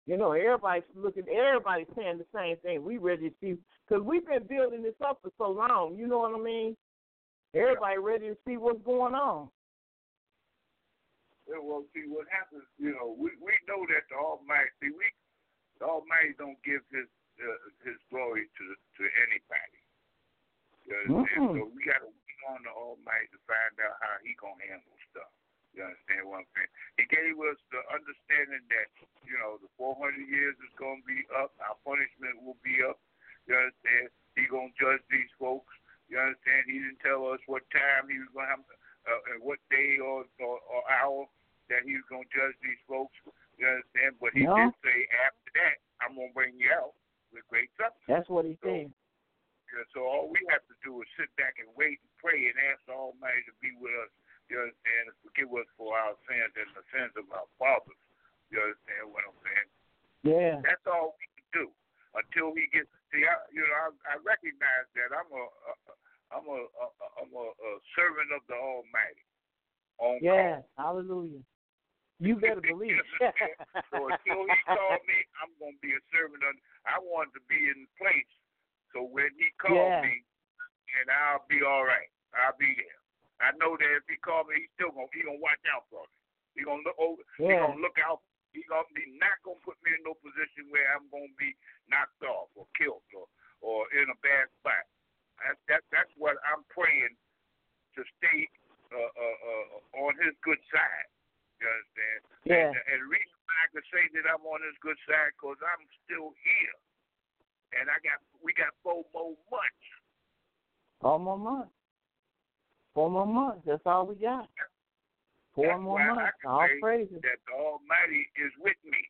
You know, everybody's looking, everybody's saying the same thing. We ready to see, because we've been building this up for so long, you know what I mean? Everybody yeah. ready to see what's going on. Yeah, well, see, what happens, you know, we, we know that the Almighty, see, we, the Almighty don't give his uh, his glory to to anybody. You understand? Mm-hmm. So we got to wait on the Almighty to find out how he going to handle stuff. You understand what I'm saying? He gave us the understanding that, you know, the four hundred years is going to be up. Our punishment will be up. You understand? He going to judge these folks. You understand? He didn't tell us what time he was going to have, uh, and what day or, or, or hour that he was going to judge these folks. You understand? But he no. did say after that, I'm going to bring you out with great substance. That's what he so, said. Yeah, so all we have to do is sit back and wait and pray and ask the Almighty to be with us. You understand? And forgive us for our sins and the sins of our fathers. You understand what I'm saying? Yeah. That's all we can do until he gets. See, I, you know, I, I recognize that I'm a, a I'm a, a I'm a, a servant of the Almighty. On yeah. Call. Hallelujah. You better believe. So until he called me, I'm gonna be a servant. Of, I want to be in place. So when he called yeah. me, and I'll be all right. I'll be there. I know that if he called me, he's still gonna he gonna watch out for me. He gonna look over. Yeah. He gonna look out. He gonna be not gonna put me in no position where I'm gonna be knocked off or killed or or in a bad spot. That's that, that's what I'm praying to stay uh, uh, uh, on his good side. You understand? Yeah. And, and the reason why I can say that I'm on his good side because I'm still here, and I got we got four more months. Four more months. Four more months. That's all we got. Four That's more why months. I can All say praises. that the Almighty is with me.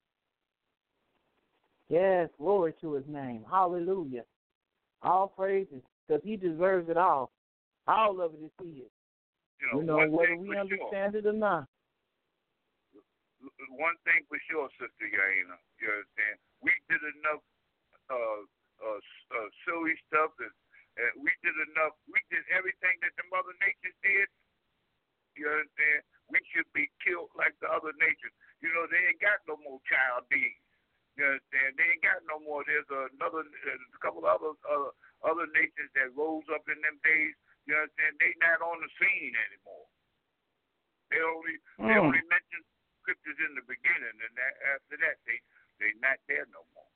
Yes, glory to his name. Hallelujah. All praises, because he deserves it all. All of it is his. You know, you know whether we understand sure. it or not. One thing for sure, Sister Yaina, you understand? We did enough uh, uh, uh, silly stuff, and uh, we did enough. We did everything that the Mother Nature did. You understand? We should be killed like the other nations. You know, they ain't got no more child beings. You understand? They ain't got no more. There's another, a couple of other uh, other nations that rose up in them days. You understand? They not on the scene anymore. They only mm. they only mention scriptures in the beginning, and that, after that, they they not there no more.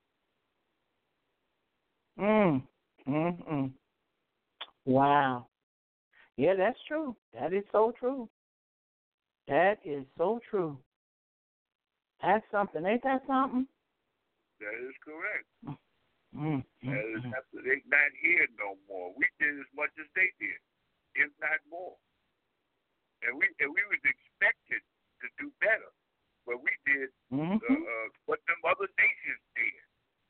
Mm. Mm. Mm. Wow. Yeah, that's true. That is so true. That is so true. That's something. Ain't that something? That is correct. Mm. That is after they not here no more. We did as much as they did, if not more. And we and we was expected to do better, but we did mm-hmm. uh, uh, what them other nations did.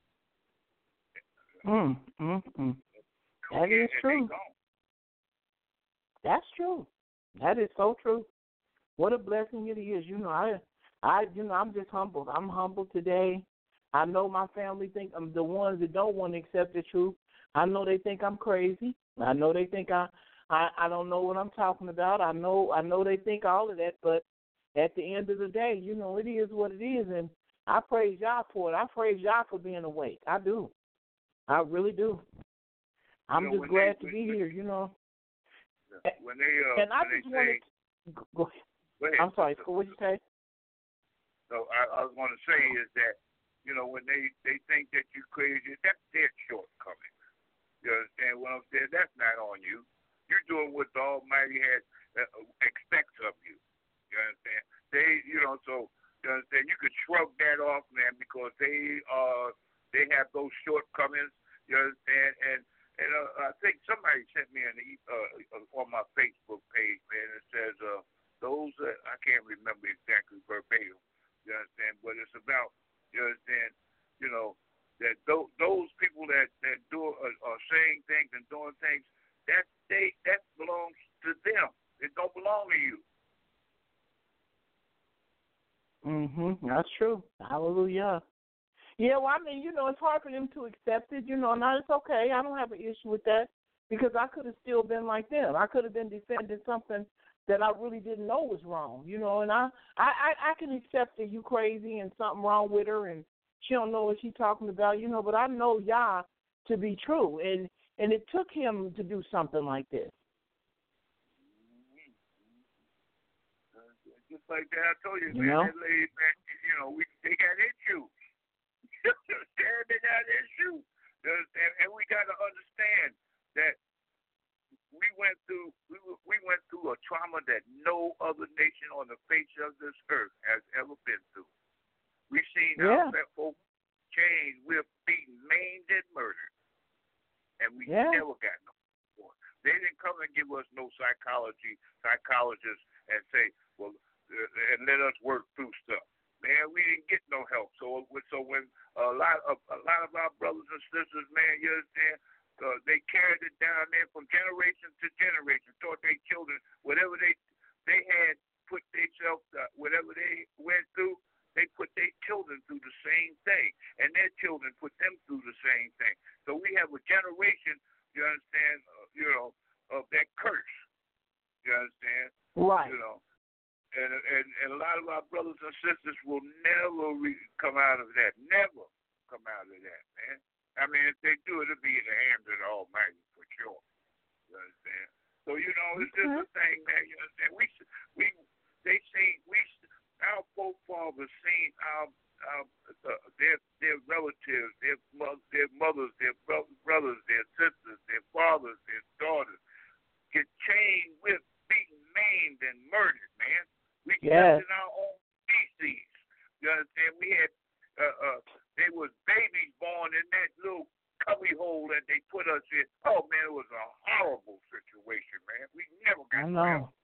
Mm. Mm. Mm. That is true. That's true. That is so true. What a blessing it is. You know, I, I, you know, I'm just humbled. I'm humbled today. I know my family think I'm the ones that don't want to accept the truth. I know they think I'm crazy. I know they think I, I, I don't know what I'm talking about. I know, I know they think all of that. But at the end of the day, you know, it is what it is, and I praise y'all for it. I praise y'all for being awake. I do. I really do. I'm you know, just glad they, to be when, here. You know. When they, uh, and I when just they wanted say, to, go ahead. Go ahead. I'm sorry. What did you say? So I, I was going to say is that, you know, when they, they think that you're crazy, that's their shortcoming. You understand what I'm saying? That's not on you. You're doing what the Almighty has uh, expects of you. You understand? They, you know, so you understand. You could shrug that off, man, because they uh they have those shortcomings. You understand? And and uh, I think somebody sent me an uh, on my Facebook page, man. It says uh those uh, I can't remember exactly verbatim. You understand? But it's about, you understand, you know, that those, those people that, that do are, are saying things and doing things, that they that belongs to them. It don't belong to you. Mhm. That's true. Hallelujah. Yeah, well, I mean, you know, it's hard for them to accept it, you know, and it's okay. I don't have an issue with that because I could have still been like them. I could have been defending something that I really didn't know was wrong, you know. And I, I, I, I can accept that you crazy and something wrong with her and she don't know what she's talking about, you know. But I know Yah to be true, and and it took him to do something like this. Just like that, I told you, you man, know? that lady, man, you know, we they got issues. they got issues. And, and we got to understand that we went through we, we went through a trauma that no other nation on the face of this earth has ever been through. We've seen yeah. our folks chained, we're beaten, maimed, and murdered, and we yeah. never got no support. They didn't come and give us no psychology psychologists and say, well, uh, and let us work through stuff. Man, we didn't get no help. So, so when a lot of a lot of our brothers and sisters, man, you understand, uh, they carried it down there from generation to generation, taught their children whatever they they had put themselves, uh, whatever they went through, they put their children through the same thing, and their children put them through the same thing. So we have a generation, you understand, uh, you know, of that curse. You understand? Right. You know. And, and and a lot of our brothers and sisters will never re- come out of that. Never come out of that, man. I mean, if they do, it'll be in the hands of the Almighty for sure. You understand? So you know, it's just a thing, man. You understand? We we they seen we our forefathers seen our, our uh, their their relatives, their their mothers, their brothers, their sisters, their fathers, their daughters get chained, whipped, beaten, maimed, and murdered, man. We yes. kept in our own species. You understand? We had, uh, uh, there was babies born in that little cubby hole that they put us in. Oh, man, it was a horrible situation, man. We never got I know. help.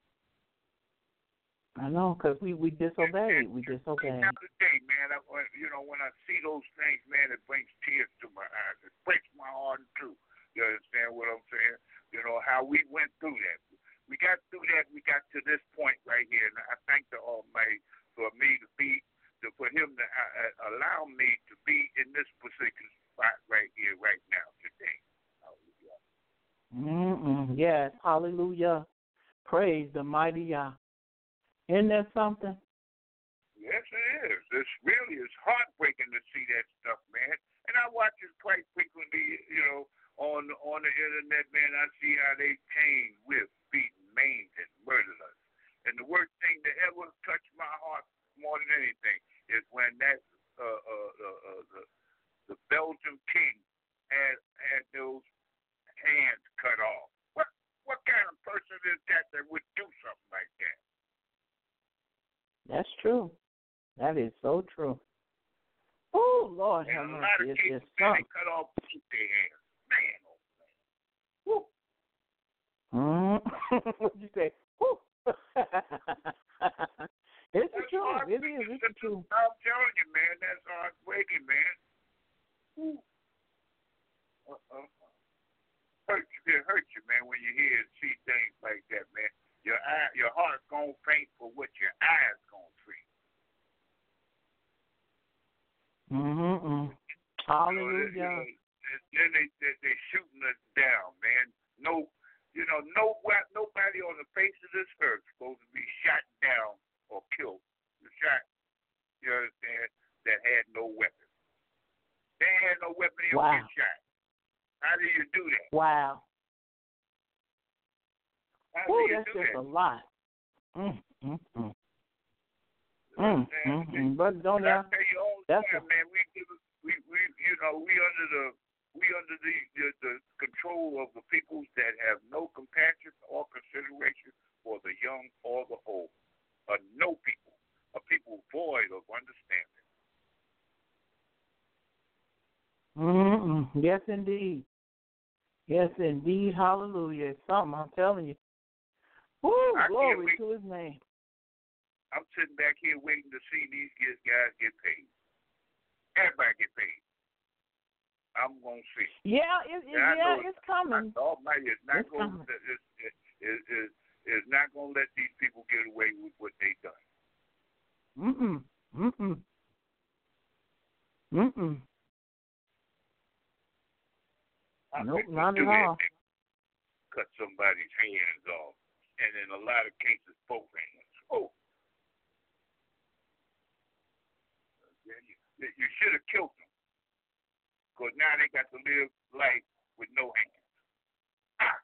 I know, because we, we disobeyed. We disobeyed. Now today, man, I, you know, when I see those things, man, it brings tears to my eyes. It breaks my heart too. You understand what I'm saying? You know, how we went through that. We got through that. We got to this point right here, and I thank the Almighty for me to be, to, for Him to uh, allow me to be in this particular spot right here, right now, today. Hallelujah. Mm-mm. Yes, hallelujah. Praise the mighty Yah. Isn't that something? Yes, it is. It's really, it's heartbreaking to see that stuff, man. And I watch it quite frequently, you know, on on the internet, man. I see how they chained, whipped, beaten, maimed, and murdered us. And the worst thing that ever touched my heart more than anything is when that uh, uh, uh, uh, the, the Belgian king had had those hands cut off. What what kind of person is that that would do something like that? That's true. That is so true. Oh, Lord have mercy. It's just something. They cut off their hands. Man, oh, man. Woo. Mm. What'd you say? Woo. It's the truth. It is. It's the truth. I'm telling you, man, that's heartbreaking, man. Woo. Uh-uh. Hurt you. It hurts you, man, when you hear and see things like that, man. Your eye, your heart's gonna faint for what your eyes gonna see. Mm-hmm. Hallelujah. You know, then they, they they shooting us down, man. No, you know, no nobody on the face of this earth supposed to be shot down or killed. Shot, you understand? That had no weapon. They had no weapon. They wow. get shot. How do you do that? Wow. How Ooh, do you that's do just that? a lot. Mm, mm, mm. Mm, mm, mm. But don't I I? tell you all the time, man. We, we, we, you know, we under the, we under the, the, the control of the peoples that have no compassion or consideration for the young or the old. A no people, a people void of understanding. Mm-mm. Yes, indeed. Yes, indeed. Hallelujah. It's something, I'm telling you. Woo, glory to His name. I'm sitting back here waiting to see these guys get paid. Everybody get paid. I'm gonna see. Yeah, it, it, yeah, it's, it's coming. The Almighty is not it's going to, is, is, is, is not going to let these people get away with what they've done. Mm-mm. Mm-mm. Mm-mm. I nope, think not do at all. Cut somebody's hands off and and in a lot of cases, both hands. Oh, you, you should have killed them, because now they got to live life with no hands. Ah.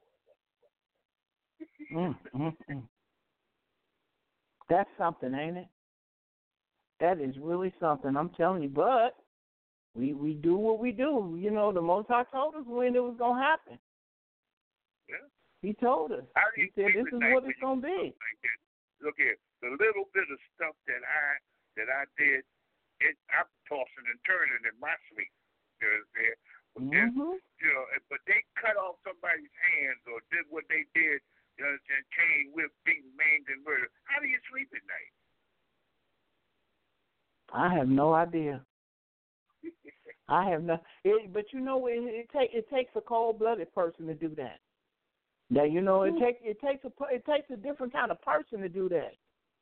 mm, mm, mm. That's something, ain't it? That is really something, I'm telling you. But we we do what we do. You know, the Most High told us when it was going to happen. Yeah. He told us. He said this is what it's going to be. Like Look here, the little bit of stuff that I that I did, it, I'm tossing and turning in my sleep. You know what I'm saying? But then, Mm-hmm. you know, but they cut off somebody's hands or did what they did, you know what I'm saying, chain, whip, beaten, maimed, and murdered. How do you sleep at night? I have no idea. I have no. It, but you know, it, it take it takes a cold-blooded person to do that. That you know, it take it takes a it takes a different kind of person to do that.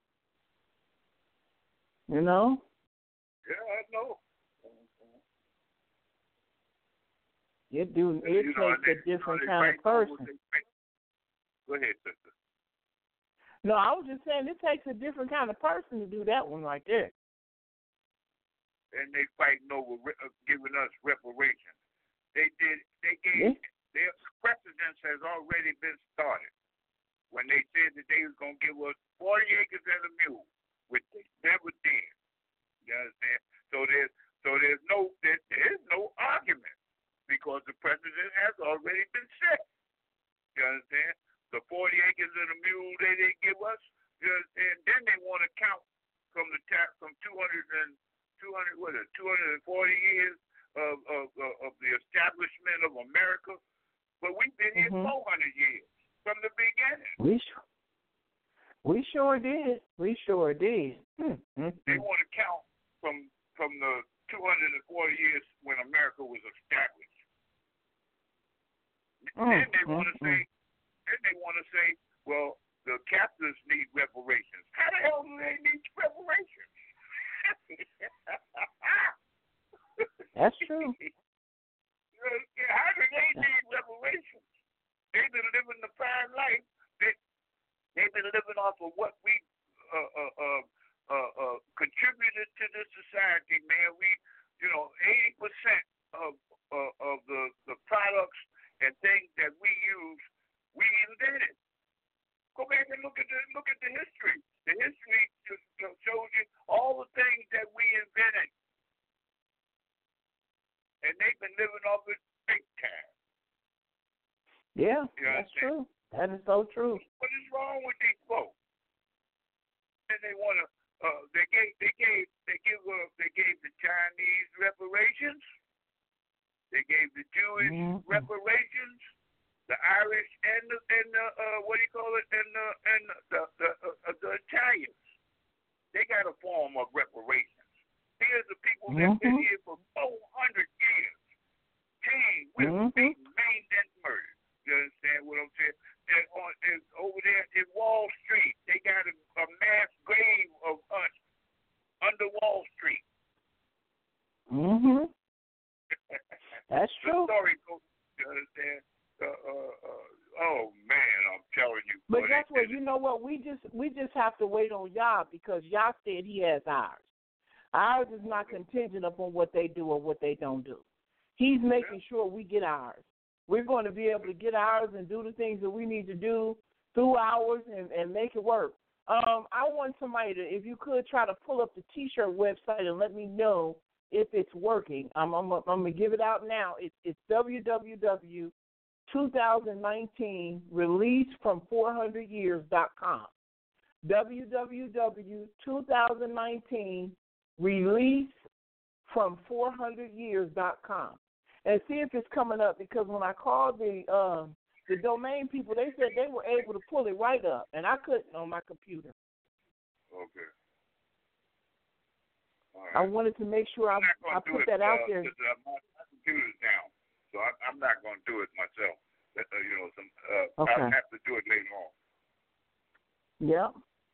You know. Yeah, I know. It do. It you takes know, a they, different you know, kind of person. Go ahead, sister. No, I was just saying it takes a different kind of person to do that one right there. And they fighting over uh, giving us reparations. They did. They gave. Yeah. Their precedence has already been started when they said that they was gonna give us forty acres and a mule, which they never did. You understand? So there's so there's no there, there's no argument because the precedent has already been set. You understand? The forty acres and a mule they didn't give us. You understand? Then they want to count from the tax from two hundred and two hundred what is it, two hundred forty years of, of of of the establishment of America, but we've been here mm-hmm. four hundred years from the beginning. We sure, we sure did. We sure did. Mm-hmm. They want to count from from the two hundred forty years when America was established. Mm-hmm. Then they want to say, then they want to say, well, the captives need reparations. How the hell do they need reparations? That's true. How do they need reparations? They've been living the fine life. They, they've been living off of what we uh, uh, uh, uh, uh, contributed to this society, man. We, you know, eighty percent of uh, of the, the products and things that we use, we invented. Go back and look at the look at the history. The history just shows you all the things that we invented, and they've been living off it big time. Yeah, you know that's true. That is so true. What is wrong with these folks? And they want to. Uh, they gave. They gave. They give. Uh, they gave the Chinese reparations. They gave the Jewish mm-hmm. reparations. The Irish and the and the uh, what do you call it and the and the the, uh, the Italians, they got a form of reparations. Here's the people mm-hmm. that been here for four hundred years, chained, whipped, mm-hmm. beaten, maimed, and murdered. You understand what I'm saying? And on and over there in Wall Street, they got a, a mass grave of us under Wall Street. Mhm. That's true. The story goes. You understand? Uh, uh, uh, oh man, I'm telling you. But guess what? You know what? We just we just have to wait on Yah because Yah said He has ours. Ours is not contingent upon what they do or what they don't do. He's making sure we get ours. We're going to be able to get ours and do the things that we need to do through ours and, and make it work. Um, I want somebody to, if you could, try to pull up the T-shirt website and let me know if it's working. I'm I'm, I'm going to give it out now. It's it's w w w dot twenty nineteen release from four hundred years dot com. w w w dot twenty nineteen release from four hundred years dot com. And see if it's coming up because when I called the um, the domain people, they said they were able to pull it right up, and I couldn't on my computer. Okay. All right. I wanted to make sure I, I put that it, out uh, there. Uh, my computer's down, so I, I'm not going to do it myself. Uh, you know, some, uh, okay. I'll have to do it later on. Yep.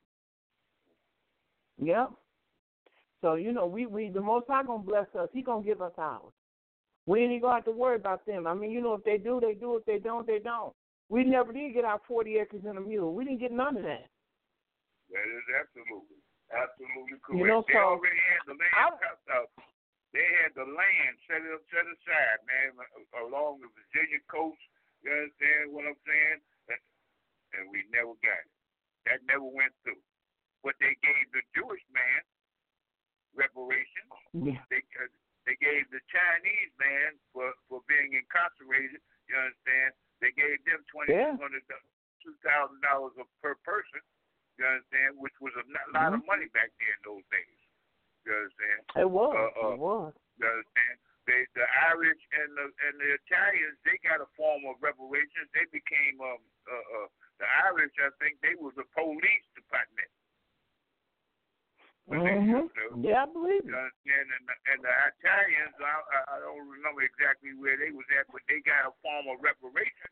Yep. So, you know, we, we the Most High going to bless us. He going to give us ours. We ain't going to have to worry about them. I mean, you know, if they do, they do. If they don't, they don't. We never did get our forty acres and a mule. We didn't get none of that. That is absolutely, absolutely correct. You know, they so already had the land cut up. They had the land set up, set aside, man, along the Virginia coast. You understand what I'm saying? And we never got it. That never went through. But they gave the Jewish man reparations. Yeah. They uh, they gave the Chinese man for, for being incarcerated. You understand? They gave them twenty two hundred two thousand dollars per person. You understand? Which was a lot mm-hmm. of money back there in those days. You understand? It was. Uh, uh, it was. You understand? They, the Irish and the and the Italians, they got a form of reparations. They became um uh, uh the Irish. I think they was the police department. Mm-hmm. Yeah, I believe it. You understand? And the, and the Italians, I, I don't remember exactly where they was at, but they got a form of reparations.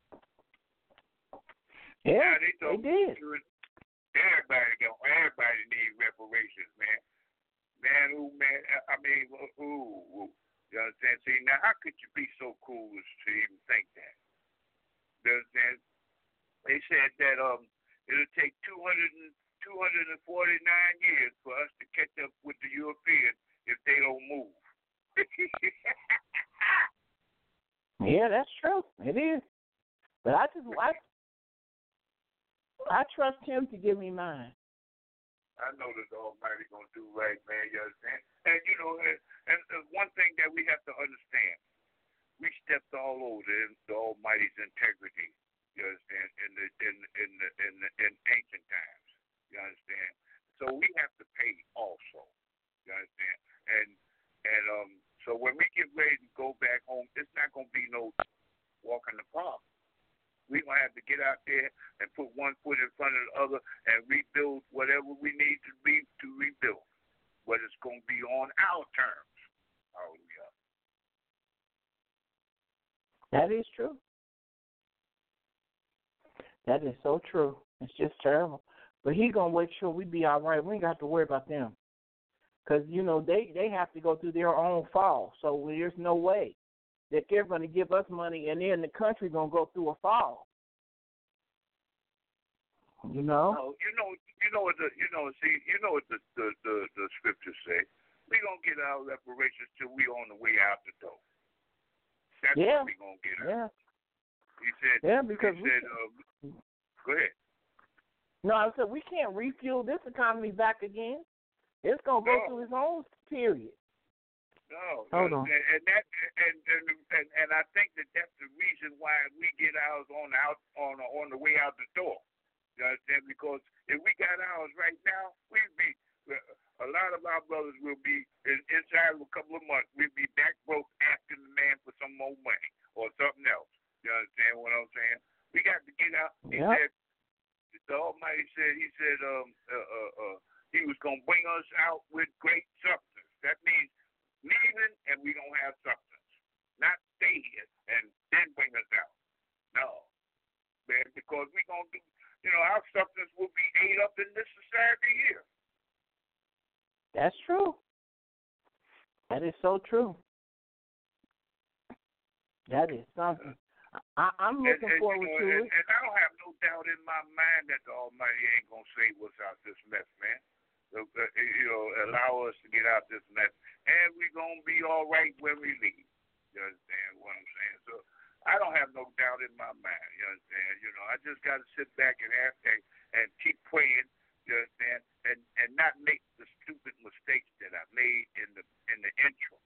Yeah, now, they, they did. Everybody go. Everybody need reparations, man. Man, who man? I mean, ooh, ooh. You understand? See, now how could you be so cool as to even think that? You understand? They said that um, it'll take two hundred and two hundred forty-nine years for us to catch up with the Europeans if they don't move. Yeah, that's true. It is. But I just, I, I trust him to give me mine. I know that the Almighty gonna do right, man. You understand? And you know, and, and, and one thing that we have to understand, we stepped all over the, the Almighty's integrity. You understand? In the in in the in the in ancient times. You understand? So we have to pay also. You understand? And and um, so when we get ready to go back home, it's not gonna be no walk in the park. We're going to have to get out there and put one foot in front of the other and rebuild whatever we need to be to rebuild. But it's going to be on our terms. Hallelujah. That is true. That is so true. It's just terrible. But he's going to make sure we be all right. We ain't got to worry about them. Because, you know, they, they have to go through their own fall. So there's no way that they're going to give us money and then the country going to go through a fall. You know? No, you know, you know what the, you know, see, you know what the the, the, the scriptures say. We gonna get our reparations till we on the way out the door. That's yeah. what we gonna get out. Yeah. He said. Yeah, because he said. Uh, go ahead. No, I said we can't refuel this economy back again. It's gonna go no. through its own period. No, Hold no, on. And, and that and, and and and I think that that's the reason why we get ours on out on on the way out the door. You understand? Because if we got ours right now, we'd be a lot of our brothers will be in, inside of a couple of months. We'd be back broke asking the man for some more money or something else. You understand what I'm saying? We got to get out. He yep. said, the Almighty said, he said, um, uh, uh, uh, he was gonna bring us out with great substance. That means leaving and we don't have substance. Not stay here and then bring us out. No. Man, because we gonna do, you know, our substance will be ate up in this society here. That's true. That is so true. That is something. I, I'm looking and, and, forward you know, to and, it. And I don't have no doubt in my mind that the Almighty ain't gonna save us out this mess, man. Uh, uh, you know, allow us to get out this mess, and we're gonna be all right when we leave. You understand what I'm saying? So I don't have no doubt in my mind. You understand? You know, I just got to sit back and ask and, and keep praying. You understand? And and not make the stupid mistakes that I made in the in the intro.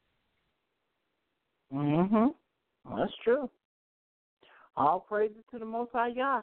Mhm. That's true. All praises to the Most High Yah.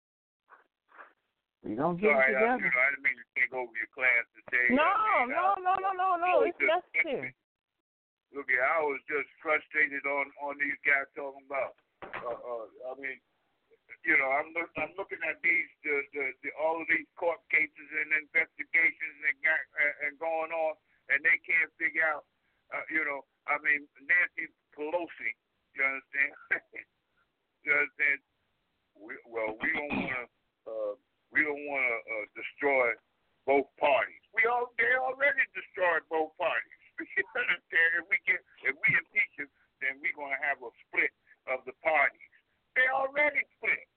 We don't get Sorry, it together. I, you know, I didn't mean to take over your class today. No, I mean, no, I, no, no, no, no. It's necessary. Look, I was just frustrated on, on these guys talking about. Uh, uh, I mean, you know, I'm look, I'm looking at these the, the, the all of these court cases and investigations and got, uh, and going on, and they can't figure out. Uh, you know, I mean, Nancy Pelosi. You understand? You understand? We, well, we don't want to. Uh, we don't want to uh, destroy both parties. We all they already destroyed both parties. You understand? If we get if we impeach him, then we're gonna have a split of the parties. They already split.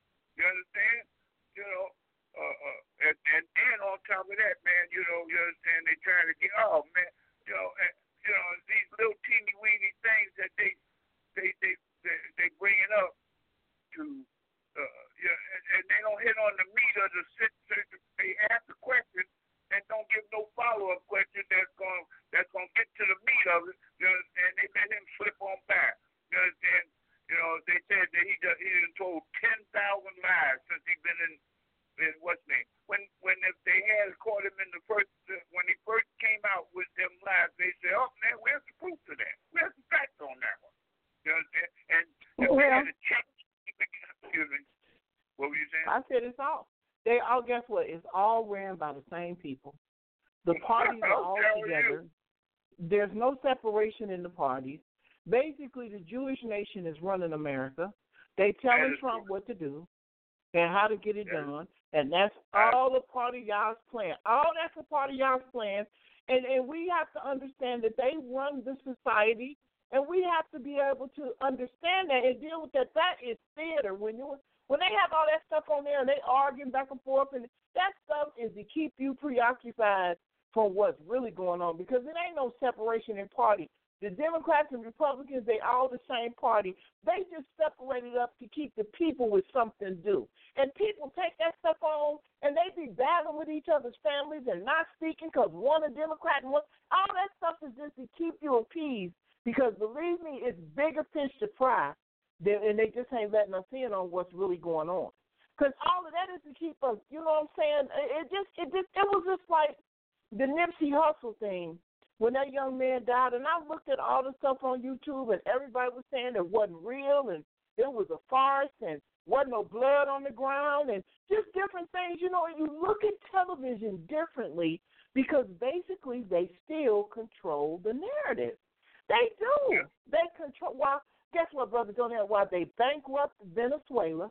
on top of that, man, you know, you understand, they trying to get, oh, man, you know, and, you know, these little teeny weeny things that they they they they, they bringing up to, uh, yeah, and, and they don't hit on the meat of the sit. They ask the question and don't give no follow up question that's going that's going to get to the meat of it. You know, and they let him slip on by. You understand? You know, they said that he just, he done told ten thousand lies since he been in. In what's name? When when if they had caught him in the first uh, when he first came out with them lies, they said, "Oh man, where's the proof to that? Where's the facts on that one?" You understand? And if well, they had a check, excuse me, what were you saying? I said it's all. They all. Guess what? It's all ran by the same people. The parties are all together. You. There's no separation in the parties. Basically, the Jewish nation is running America. They telling Trump true. what to do and how to get it yeah. done. And that's all the part of y'all's plan. All that's a part of y'all's plan. And and we have to understand that they run the society, and we have to be able to understand that and deal with that. That is theater. When you when they have all that stuff on there and they arguing back and forth, and that stuff is to keep you preoccupied from what's really going on, because it ain't no separation in party. The Democrats and Republicans, they all the same party. They just separated up to keep the people with something to do. And people take that stuff on, and they be battling with each other's families and not speaking because one a Democrat and one. All that stuff is just to keep you appeased, because believe me, it's bigger fish to fry, than, and they just ain't letting us in on what's really going on. Because all of that is to keep us, you know what I'm saying? It just, it just, it was just like the Nipsey Hussle thing. When that young man died, and I looked at all the stuff on YouTube, and everybody was saying it wasn't real, and it was a farce, and wasn't no blood on the ground, and just different things. You know, you look at television differently because basically they still control the narrative. They do. They control. Well, guess what, Brother Donell? Why they bankrupted Venezuela,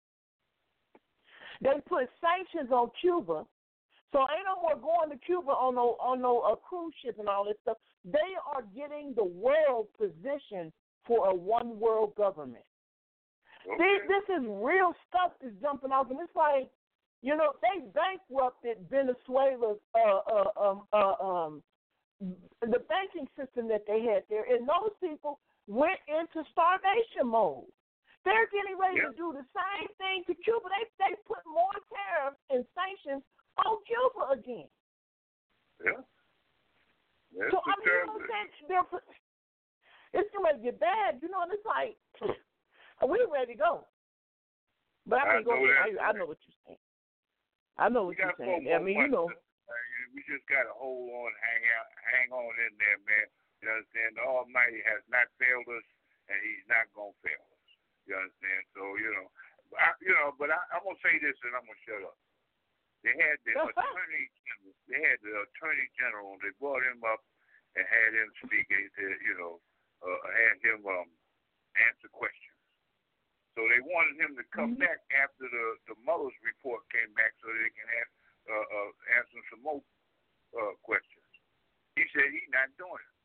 they put sanctions on Cuba. So ain't no more going to Cuba on no on no uh, cruise ship and all this stuff. They are getting the world positioned for a one world government. Okay. This, this is real stuff that's jumping off, and it's like, you know, they bankrupted Venezuela's uh, uh, um, uh, um, the banking system that they had there, and those people went into starvation mode. They're getting ready yep. to do the same thing to Cuba. They they put more tariffs and sanctions on Cuba again. Yeah. That's so I mean, you know what I'm saying? They're, it's going to get bad, you know. And it's like we're ready to go. But I, I, know, go, I, I know what you're saying. I know what you're saying. I mean, you know, we just got to hold on, hang out, hang on in there, man. You understand? The Almighty has not failed us, and He's not gonna fail us. You understand? So you know, I, you know. But I, I'm gonna say this, and I'm gonna shut up. They had the attorney general. They had the attorney general. They brought him up and had him speak. They said, you know, uh, had him um, answer questions. So they wanted him to come mm-hmm. back after the the Mueller's report came back, so they can ask, uh, uh, answer some more uh, questions. He said he's not doing it.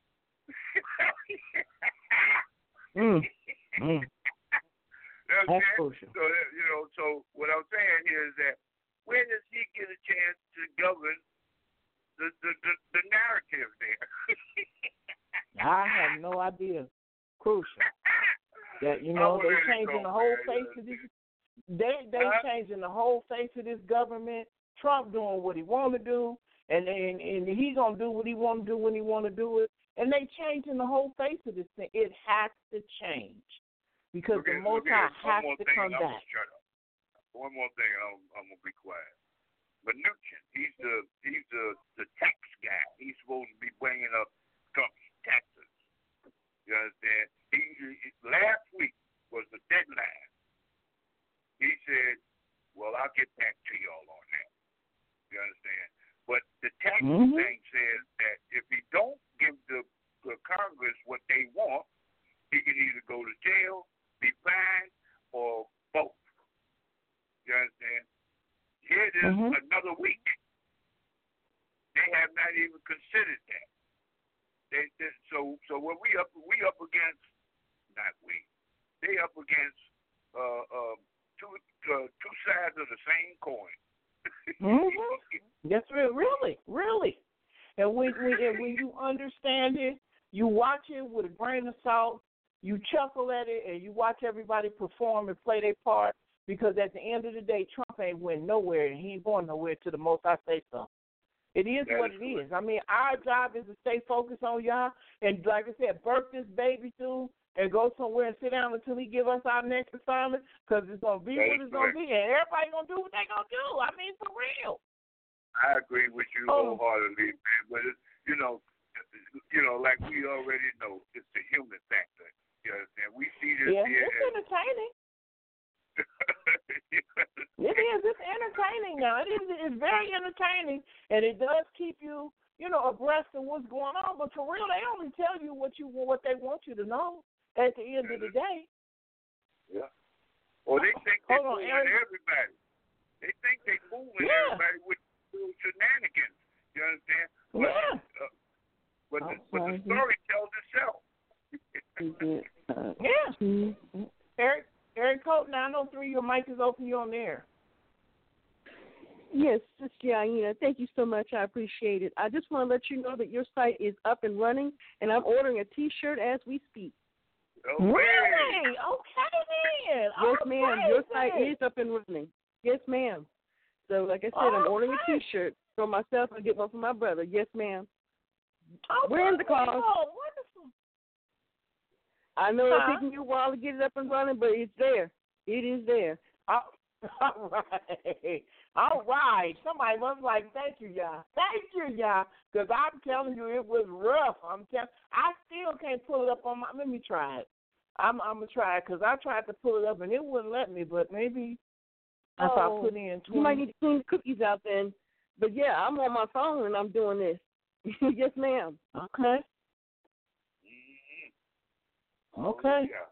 mm. Mm. That's crucial. So you know, so what I'm saying here is that, where does he get a chance to govern the the, the, the narrative there? I have no idea. Crucial. That you know they're changing the whole face of this. They they uh-huh. changing the whole face of this government. Trump doing what he want to do, and and and he gonna do what he want to do when he want to do it. And they changing the whole face of this thing. It has to change because okay, the Most High has to come back. One more thing, I'm, I'm gonna be quiet. Mnuchin, he's the he's the, the tax guy. He's supposed to be bringing up Trump's taxes. You understand? He, he, last week was the deadline. He said, "Well, I'll get back to y'all on that." You understand? But the tax mm-hmm. thing says that if he don't give the, the Congress what they want, he can either go to jail, be fined, or both. You understand? Here it is, mm-hmm. another week. They have not even considered that. They, they so so what we up we up against, not we, they up against uh, uh, two uh, two sides of the same coin. Mm-hmm. That's real, really, really. And when, when, and when you understand it, you watch it with a grain of salt, you chuckle at it, and you watch everybody perform and play their part, because at the end of the day, Trump ain't went nowhere, and he ain't going nowhere to the most I say so. It is that what is it is. I mean, our job is to stay focused on y'all, and like I said, birth this baby through and go somewhere and sit down until he give us our next assignment, because it's going to be that what it's going to be, and everybody going to do what they going to do. I mean, for real. I agree with you Oh. wholeheartedly, man. But it, you know, you know, like we already know, it's the human factor. You understand? We see this Yeah, here. it's as, entertaining. It is. It's entertaining now. It is. It's very entertaining, and it does keep you, you know, abreast of what's going on. But for real, they only tell you what you what they want you to know at the end of the day. Yeah. Well, they think they're Hold on, fooling Aaron. everybody. They think they're fooling Yeah. everybody with little shenanigans. You understand? But, Yeah. uh, but, the, Oh, but the sorry. story tells itself. Uh, Yeah. mm-hmm. Eric, Eric Cope, nine oh three, your mic is open. You're on there. Yes, Sister Yaina, thank you so much. I appreciate it. I just want to let you know that your site is up and running, and I'm ordering a T-shirt as we speak. Okay. Really? Okay, then. Yes, All ma'am. Your right, site then. is up and running. Yes, ma'am. So, like I said, I'm ordering a Okay. T-shirt for myself and get one for my brother. Yes, ma'am. Oh, We're in the cause. Oh, wonderful. I know Huh? it's taking you a while to get it up and running, but it's there. It is there. Oh, all right. All right. Somebody was like, thank you, y'all. Thank you, y'all. Because I'm telling you, it was rough. I'm telling I still can't pull it up on my, let me try it. I'm, I'm going to try it because I tried to pull it up and it wouldn't let me, but maybe if Oh, I put in twenty. You might need to clean the cookies out then. But, yeah, I'm on my phone and I'm doing this. Yes, ma'am. Okay. Mm-hmm. Okay. Yeah.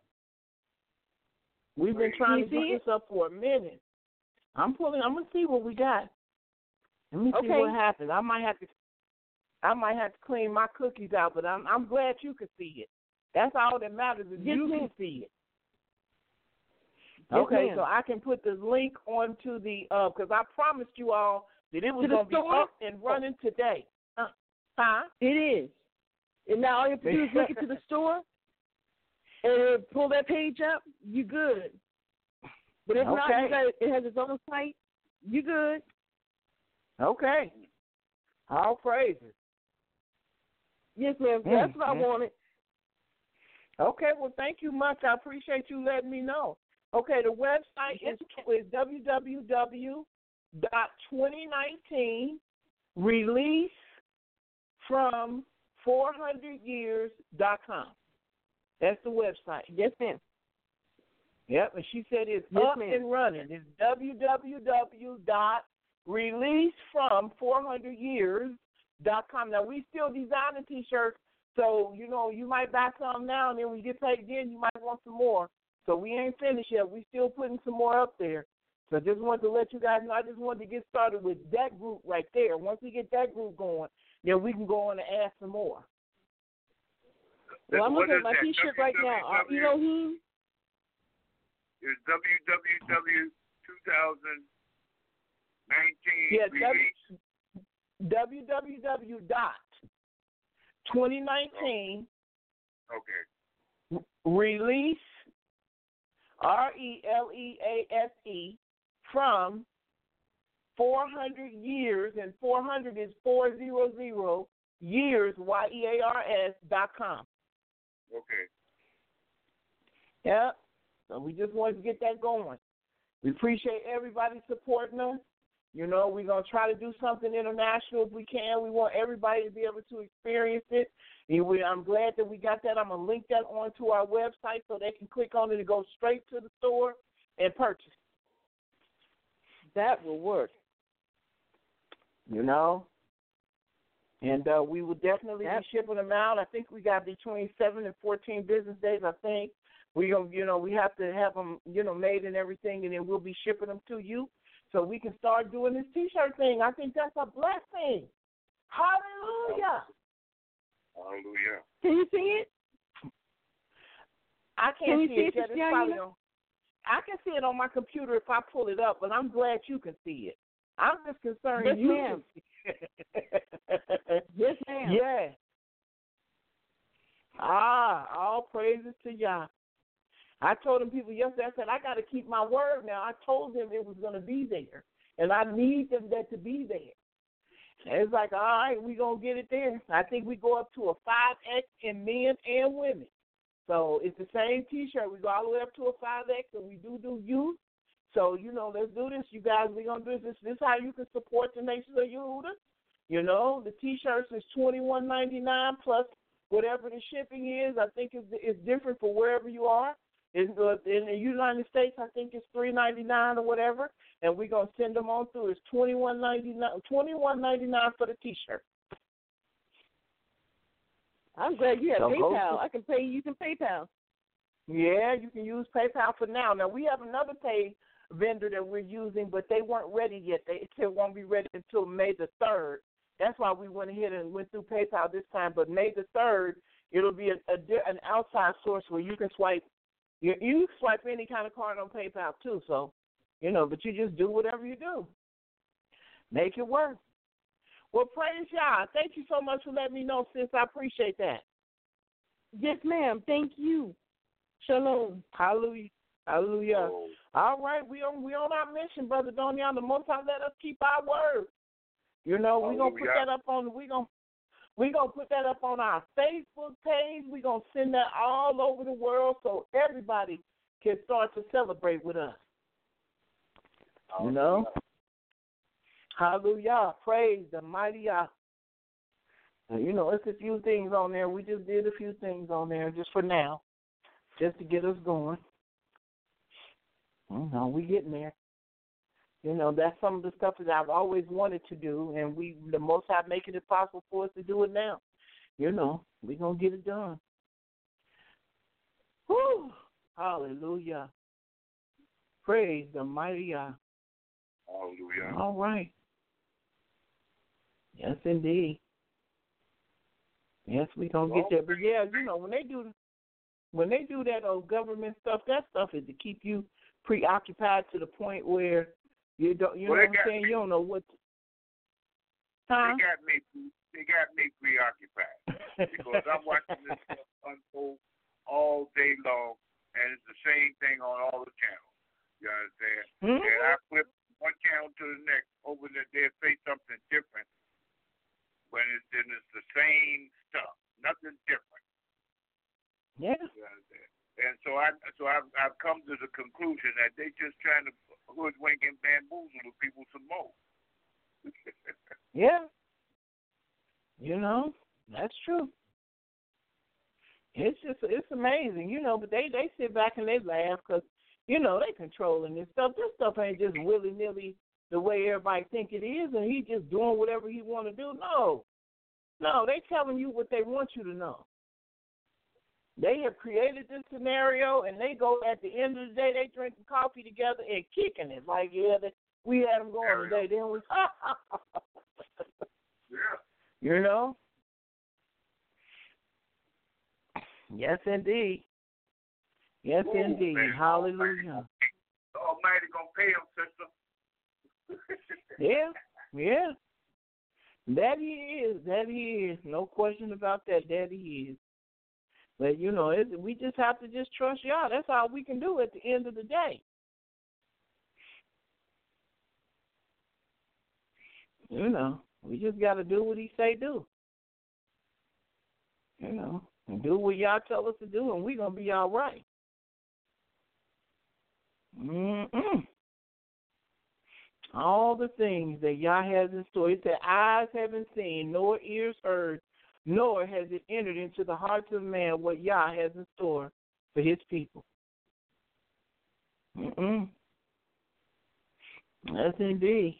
We've been trying to Can you get see this up for a minute. I'm pulling. I'm gonna see what we got. Let me see Okay. what happens. I might have to. I might have to clean my cookies out, but I'm. I'm glad you can see it. That's all that matters is Yes, you ma'am. can see it. Yes, Okay, ma'am. so I can put the link onto the uh because I promised you all that it was To the gonna be store? up and running today. Uh, huh? It is. And now all you have to do is link it to the store and pull that page up. You good. But if not, Okay. you got it, it has its own site. You good. Okay. All praises. Yes, ma'am. Mm, That's what I mm. wanted. Okay, well, thank you much. I appreciate you letting me know. Okay, the website is, is w w w dot twenty nineteen release from four hundred years dot com. That's the website. Yes, ma'am. Yep, and she said it's Yes, up ma'am. and running. It's w w w dot release from four hundred years dot com. Now, we still designing T-shirts, so, you know, you might buy some now, and then when you get paid again, you might want some more. So we ain't finished yet. We still putting some more up there. So I just wanted to let you guys know. I just wanted to get started with that group right there. Once we get that group going, then we can go on and add some more. Well, I'm What looking is at my that? T-shirt right now. Uh, W W W Elohim. It's w w w twenty nineteen Yeah, release. w w w dot twenty nineteen Okay. release, R E L E A S E, from four hundred years, and four hundred is four hundred years, Y E A R S, dot com. Okay. Yep. So we just wanted to get that going. We appreciate everybody supporting us. You know, we're going to try to do something international if we can. We want everybody to be able to experience it. And we, I'm glad that we got that. I'm going to link that onto our website so they can click on it and go straight to the store and purchase. That will work. You know? And uh, we will definitely Yep. be shipping them out. I think we got between seven and fourteen business days, I think. We gonna, you know, we have to have them, you know, made and everything, and then we'll be shipping them to you so we can start doing this T-shirt thing. I think that's a blessing. Hallelujah. Hallelujah. Can you see it? I Can can't you see see it it, yet. Sister It's probably Yaina? on. I can see it on my computer if I pull it up, but I'm glad you can see it. I'm just concerned. Yes, you ma'am. Yes, ma'am. Yeah. Ah, all praises to Yah. I told them people yesterday, I said, I got to keep my word now. I told them it was going to be there, and I need them that to be there. And it's like, all right, we're going to get it there. I think we go up to a five X in men and women. So it's the same T-shirt. We go all the way up to a five X, and we do do youth. So, you know, let's do this, you guys. We're going to do this. This is how you can support the Nation of Yehuda. You know, the T-shirts is twenty-one ninety-nine plus whatever the shipping is. I think it's, it's different for wherever you are. In the, in the United States, I think it's three ninety-nine or whatever, and we're going to send them on through. It's twenty-one ninety-nine twenty-one ninety-nine for the T-shirt. I'm glad you have So PayPal. to, I can pay you using PayPal. Yeah, you can use PayPal for now. Now, we have another pay vendor that we're using, but they weren't ready yet. They still won't be ready until May the third. That's why we went ahead and went through PayPal this time. But May the third, it'll be a, a, an outside source where you can swipe. You, you swipe any kind of card on PayPal, too. So, you know, but you just do whatever you do. Make it work. Well, praise y'all. Thank you so much for letting me know, sis. I appreciate that. Yes, ma'am. Thank you. Shalom. Hallelujah. Hallelujah. Oh. All right, we on we on our mission, Brother Donion. The Most High let us keep our word. You know, we're gonna put that up on we gonna we gonna put that up on our Facebook page. We're gonna send that all over the world so everybody can start to celebrate with us. You know? Hallelujah. Praise the mighty Yah. You know, it's a few things on there. We just did a few things on there just for now, just to get us going. You know, we getting there. You know, that's some of the stuff that I've always wanted to do, and we, the Most High, making it possible for us to do it now. You know, we're going to get it done. Whew. Hallelujah. Praise the mighty Yah. Hallelujah. All right. Yes, indeed. Yes, we're going to get there. But, yeah, you know, when they do when they do that old government stuff, that stuff is to keep you preoccupied to the point where you don't, you well, know what I'm saying? Me, you don't know what. To, huh? They got me. They got me preoccupied because I'm watching this stuff unfold all day long, and it's the same thing on all the channels. You understand? Mm-hmm. And I flip one channel to the next, hoping that they'll say something different. When it's, then it's the same stuff, nothing different. Yeah. You understand? And so I, so I've, I've come to the conclusion that they just trying to hoodwink and bamboozle the people some more. Yeah. You know, that's true. It's just, it's amazing, you know, but they, they sit back and they laugh because, you know, they controlling this stuff. This stuff ain't just willy-nilly the way everybody think it is, and he just doing whatever he want to do. No. No, they telling you what they want you to know. They have created this scenario, and they go at the end of the day, they drinking coffee together and kicking it. Like, yeah, they, we had them going today. Then we, yeah. You know? Yes, indeed. Yes, Ooh, indeed. Man. Hallelujah. The Almighty gonna pay him, sister. Yeah, yeah. That he is. That he is. No question about that. That he is. But, you know, it, we just have to just trust y'all. That's all we can do at the end of the day. You know, we just got to do what he say do. You know, and do what y'all tell us to do, and we're going to be all right. Mm-mm. All the things that Yah has in store. It said, eyes haven't seen, nor ears heard, nor has it entered into the hearts of man what Yah has in store for his people. Mm-mm. That's indeed.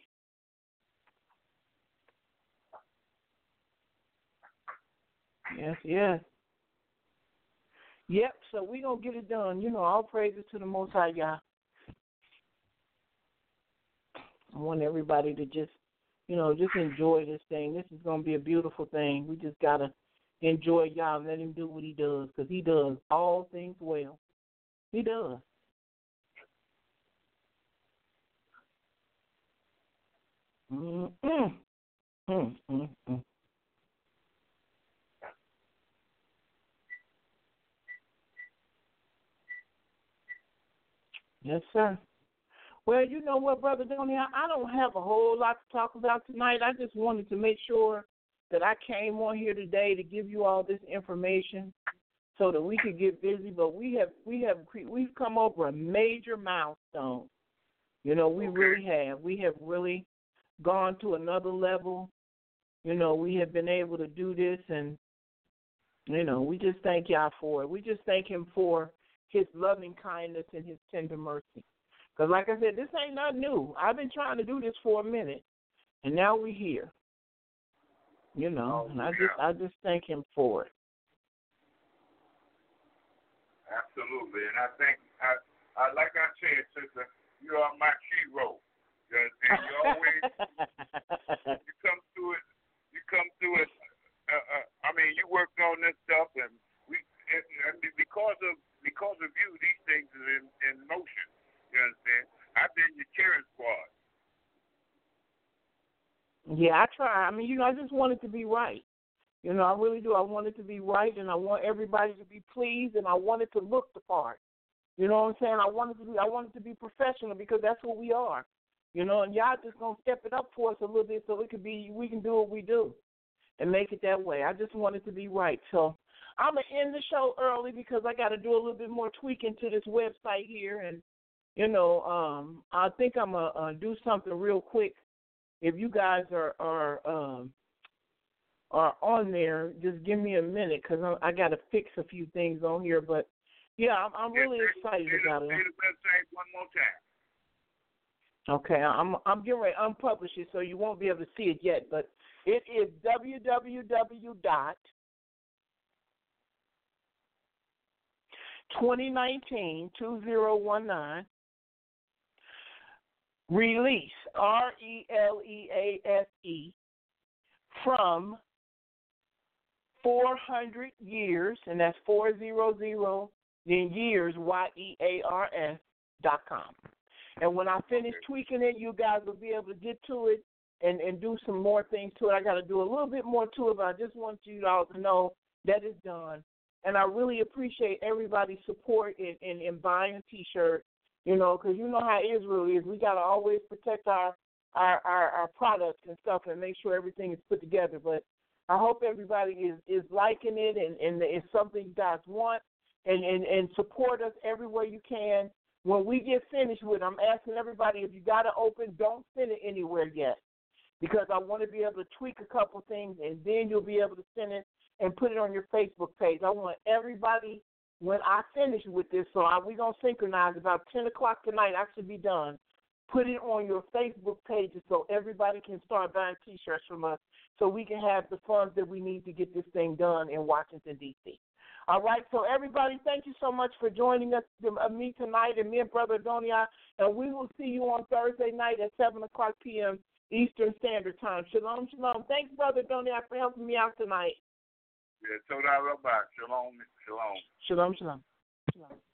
Yes, yes. Yep, so we're going to get it done. You know, all praises to the Most High Yah. I want everybody to just, you know, just enjoy this thing. This is going to be a beautiful thing. We just got to enjoy Yah and let him do what he does, because he does all things well. He does. Mm-mm. Mm-mm-mm. Yes, sir. Well, you know what, Brother Donnie, I I don't have a whole lot to talk about tonight. I just wanted to make sure that I came on here today to give you all this information so that we could get busy. But we have we have we've come over a major milestone. You know, we Okay. really have. We have really gone to another level. You know, we have been able to do this, and you know, we just thank y'all for it. We just thank him for his loving kindness and his tender mercy. Because like I said, this ain't nothing new. I've been trying to do this for a minute, and now we're here. You know, Oh, and I yeah. just I just thank him for it. Absolutely. And I think, I, I like I said, sister, you are my hero. You understand? You always, you come through it, you come through it. Uh, uh, I mean, you worked on this stuff, and we, and, and because of because of you, these things are in, in motion. You understand? I've been your cheering squad. Yeah, I try. I mean, you know, I just want it to be right. You know, I really do. I want it to be right, and I want everybody to be pleased, and I want it to look the part. You know what I'm saying? I want it to be. I want it to be professional because that's what we are. You know, and y'all just gonna step it up for us a little bit so it could be. We can do what we do, and make it that way. I just want it to be right. So I'm gonna end the show early because I got to do a little bit more tweaking to this website here, and you know, um, I think I'm gonna uh, do something real quick. If you guys are are um, are on there, just give me a minute because I, I got to fix a few things on here. But yeah, I'm, I'm really Say- excited say the- about it. Say the website one more time. Okay, I'm I'm getting ready to unpublish it, so you won't be able to see it yet. But it is www dot twenty nineteen two zero one nine release R E L E A S E from four hundred years, and that's four zero zero then years Y E A R S dot com. And when I finish tweaking it, you guys will be able to get to it and, and do some more things to it. I got to do a little bit more to it, but I just want you all to know that it's done. And I really appreciate everybody's support in, in, in buying a T-shirt, you know, because you know how Israel is. We got to always protect our, our, our, our products and stuff and make sure everything is put together. But I hope everybody is, is liking it and, and it's something you guys want, and, and, and support us everywhere you can. When we get finished with it, I'm asking everybody, if you got to open, don't send it anywhere yet, because I want to be able to tweak a couple things, and then you'll be able to send it and put it on your Facebook page. I want everybody, when I finish with this, so we're going to synchronize about ten o'clock tonight, I should be done. Put it on your Facebook pages so everybody can start buying T-shirts from us so we can have the funds that we need to get this thing done in Washington, D C All right, so everybody, thank you so much for joining us, uh, me tonight, and me and Brother Donia, and we will see you on Thursday night at seven o'clock p.m. Eastern Standard Time. Shalom, shalom. Thanks, Brother Donia, for helping me out tonight. Yeah, Toda Rabbi. Shalom, shalom. Shalom, shalom. Shalom.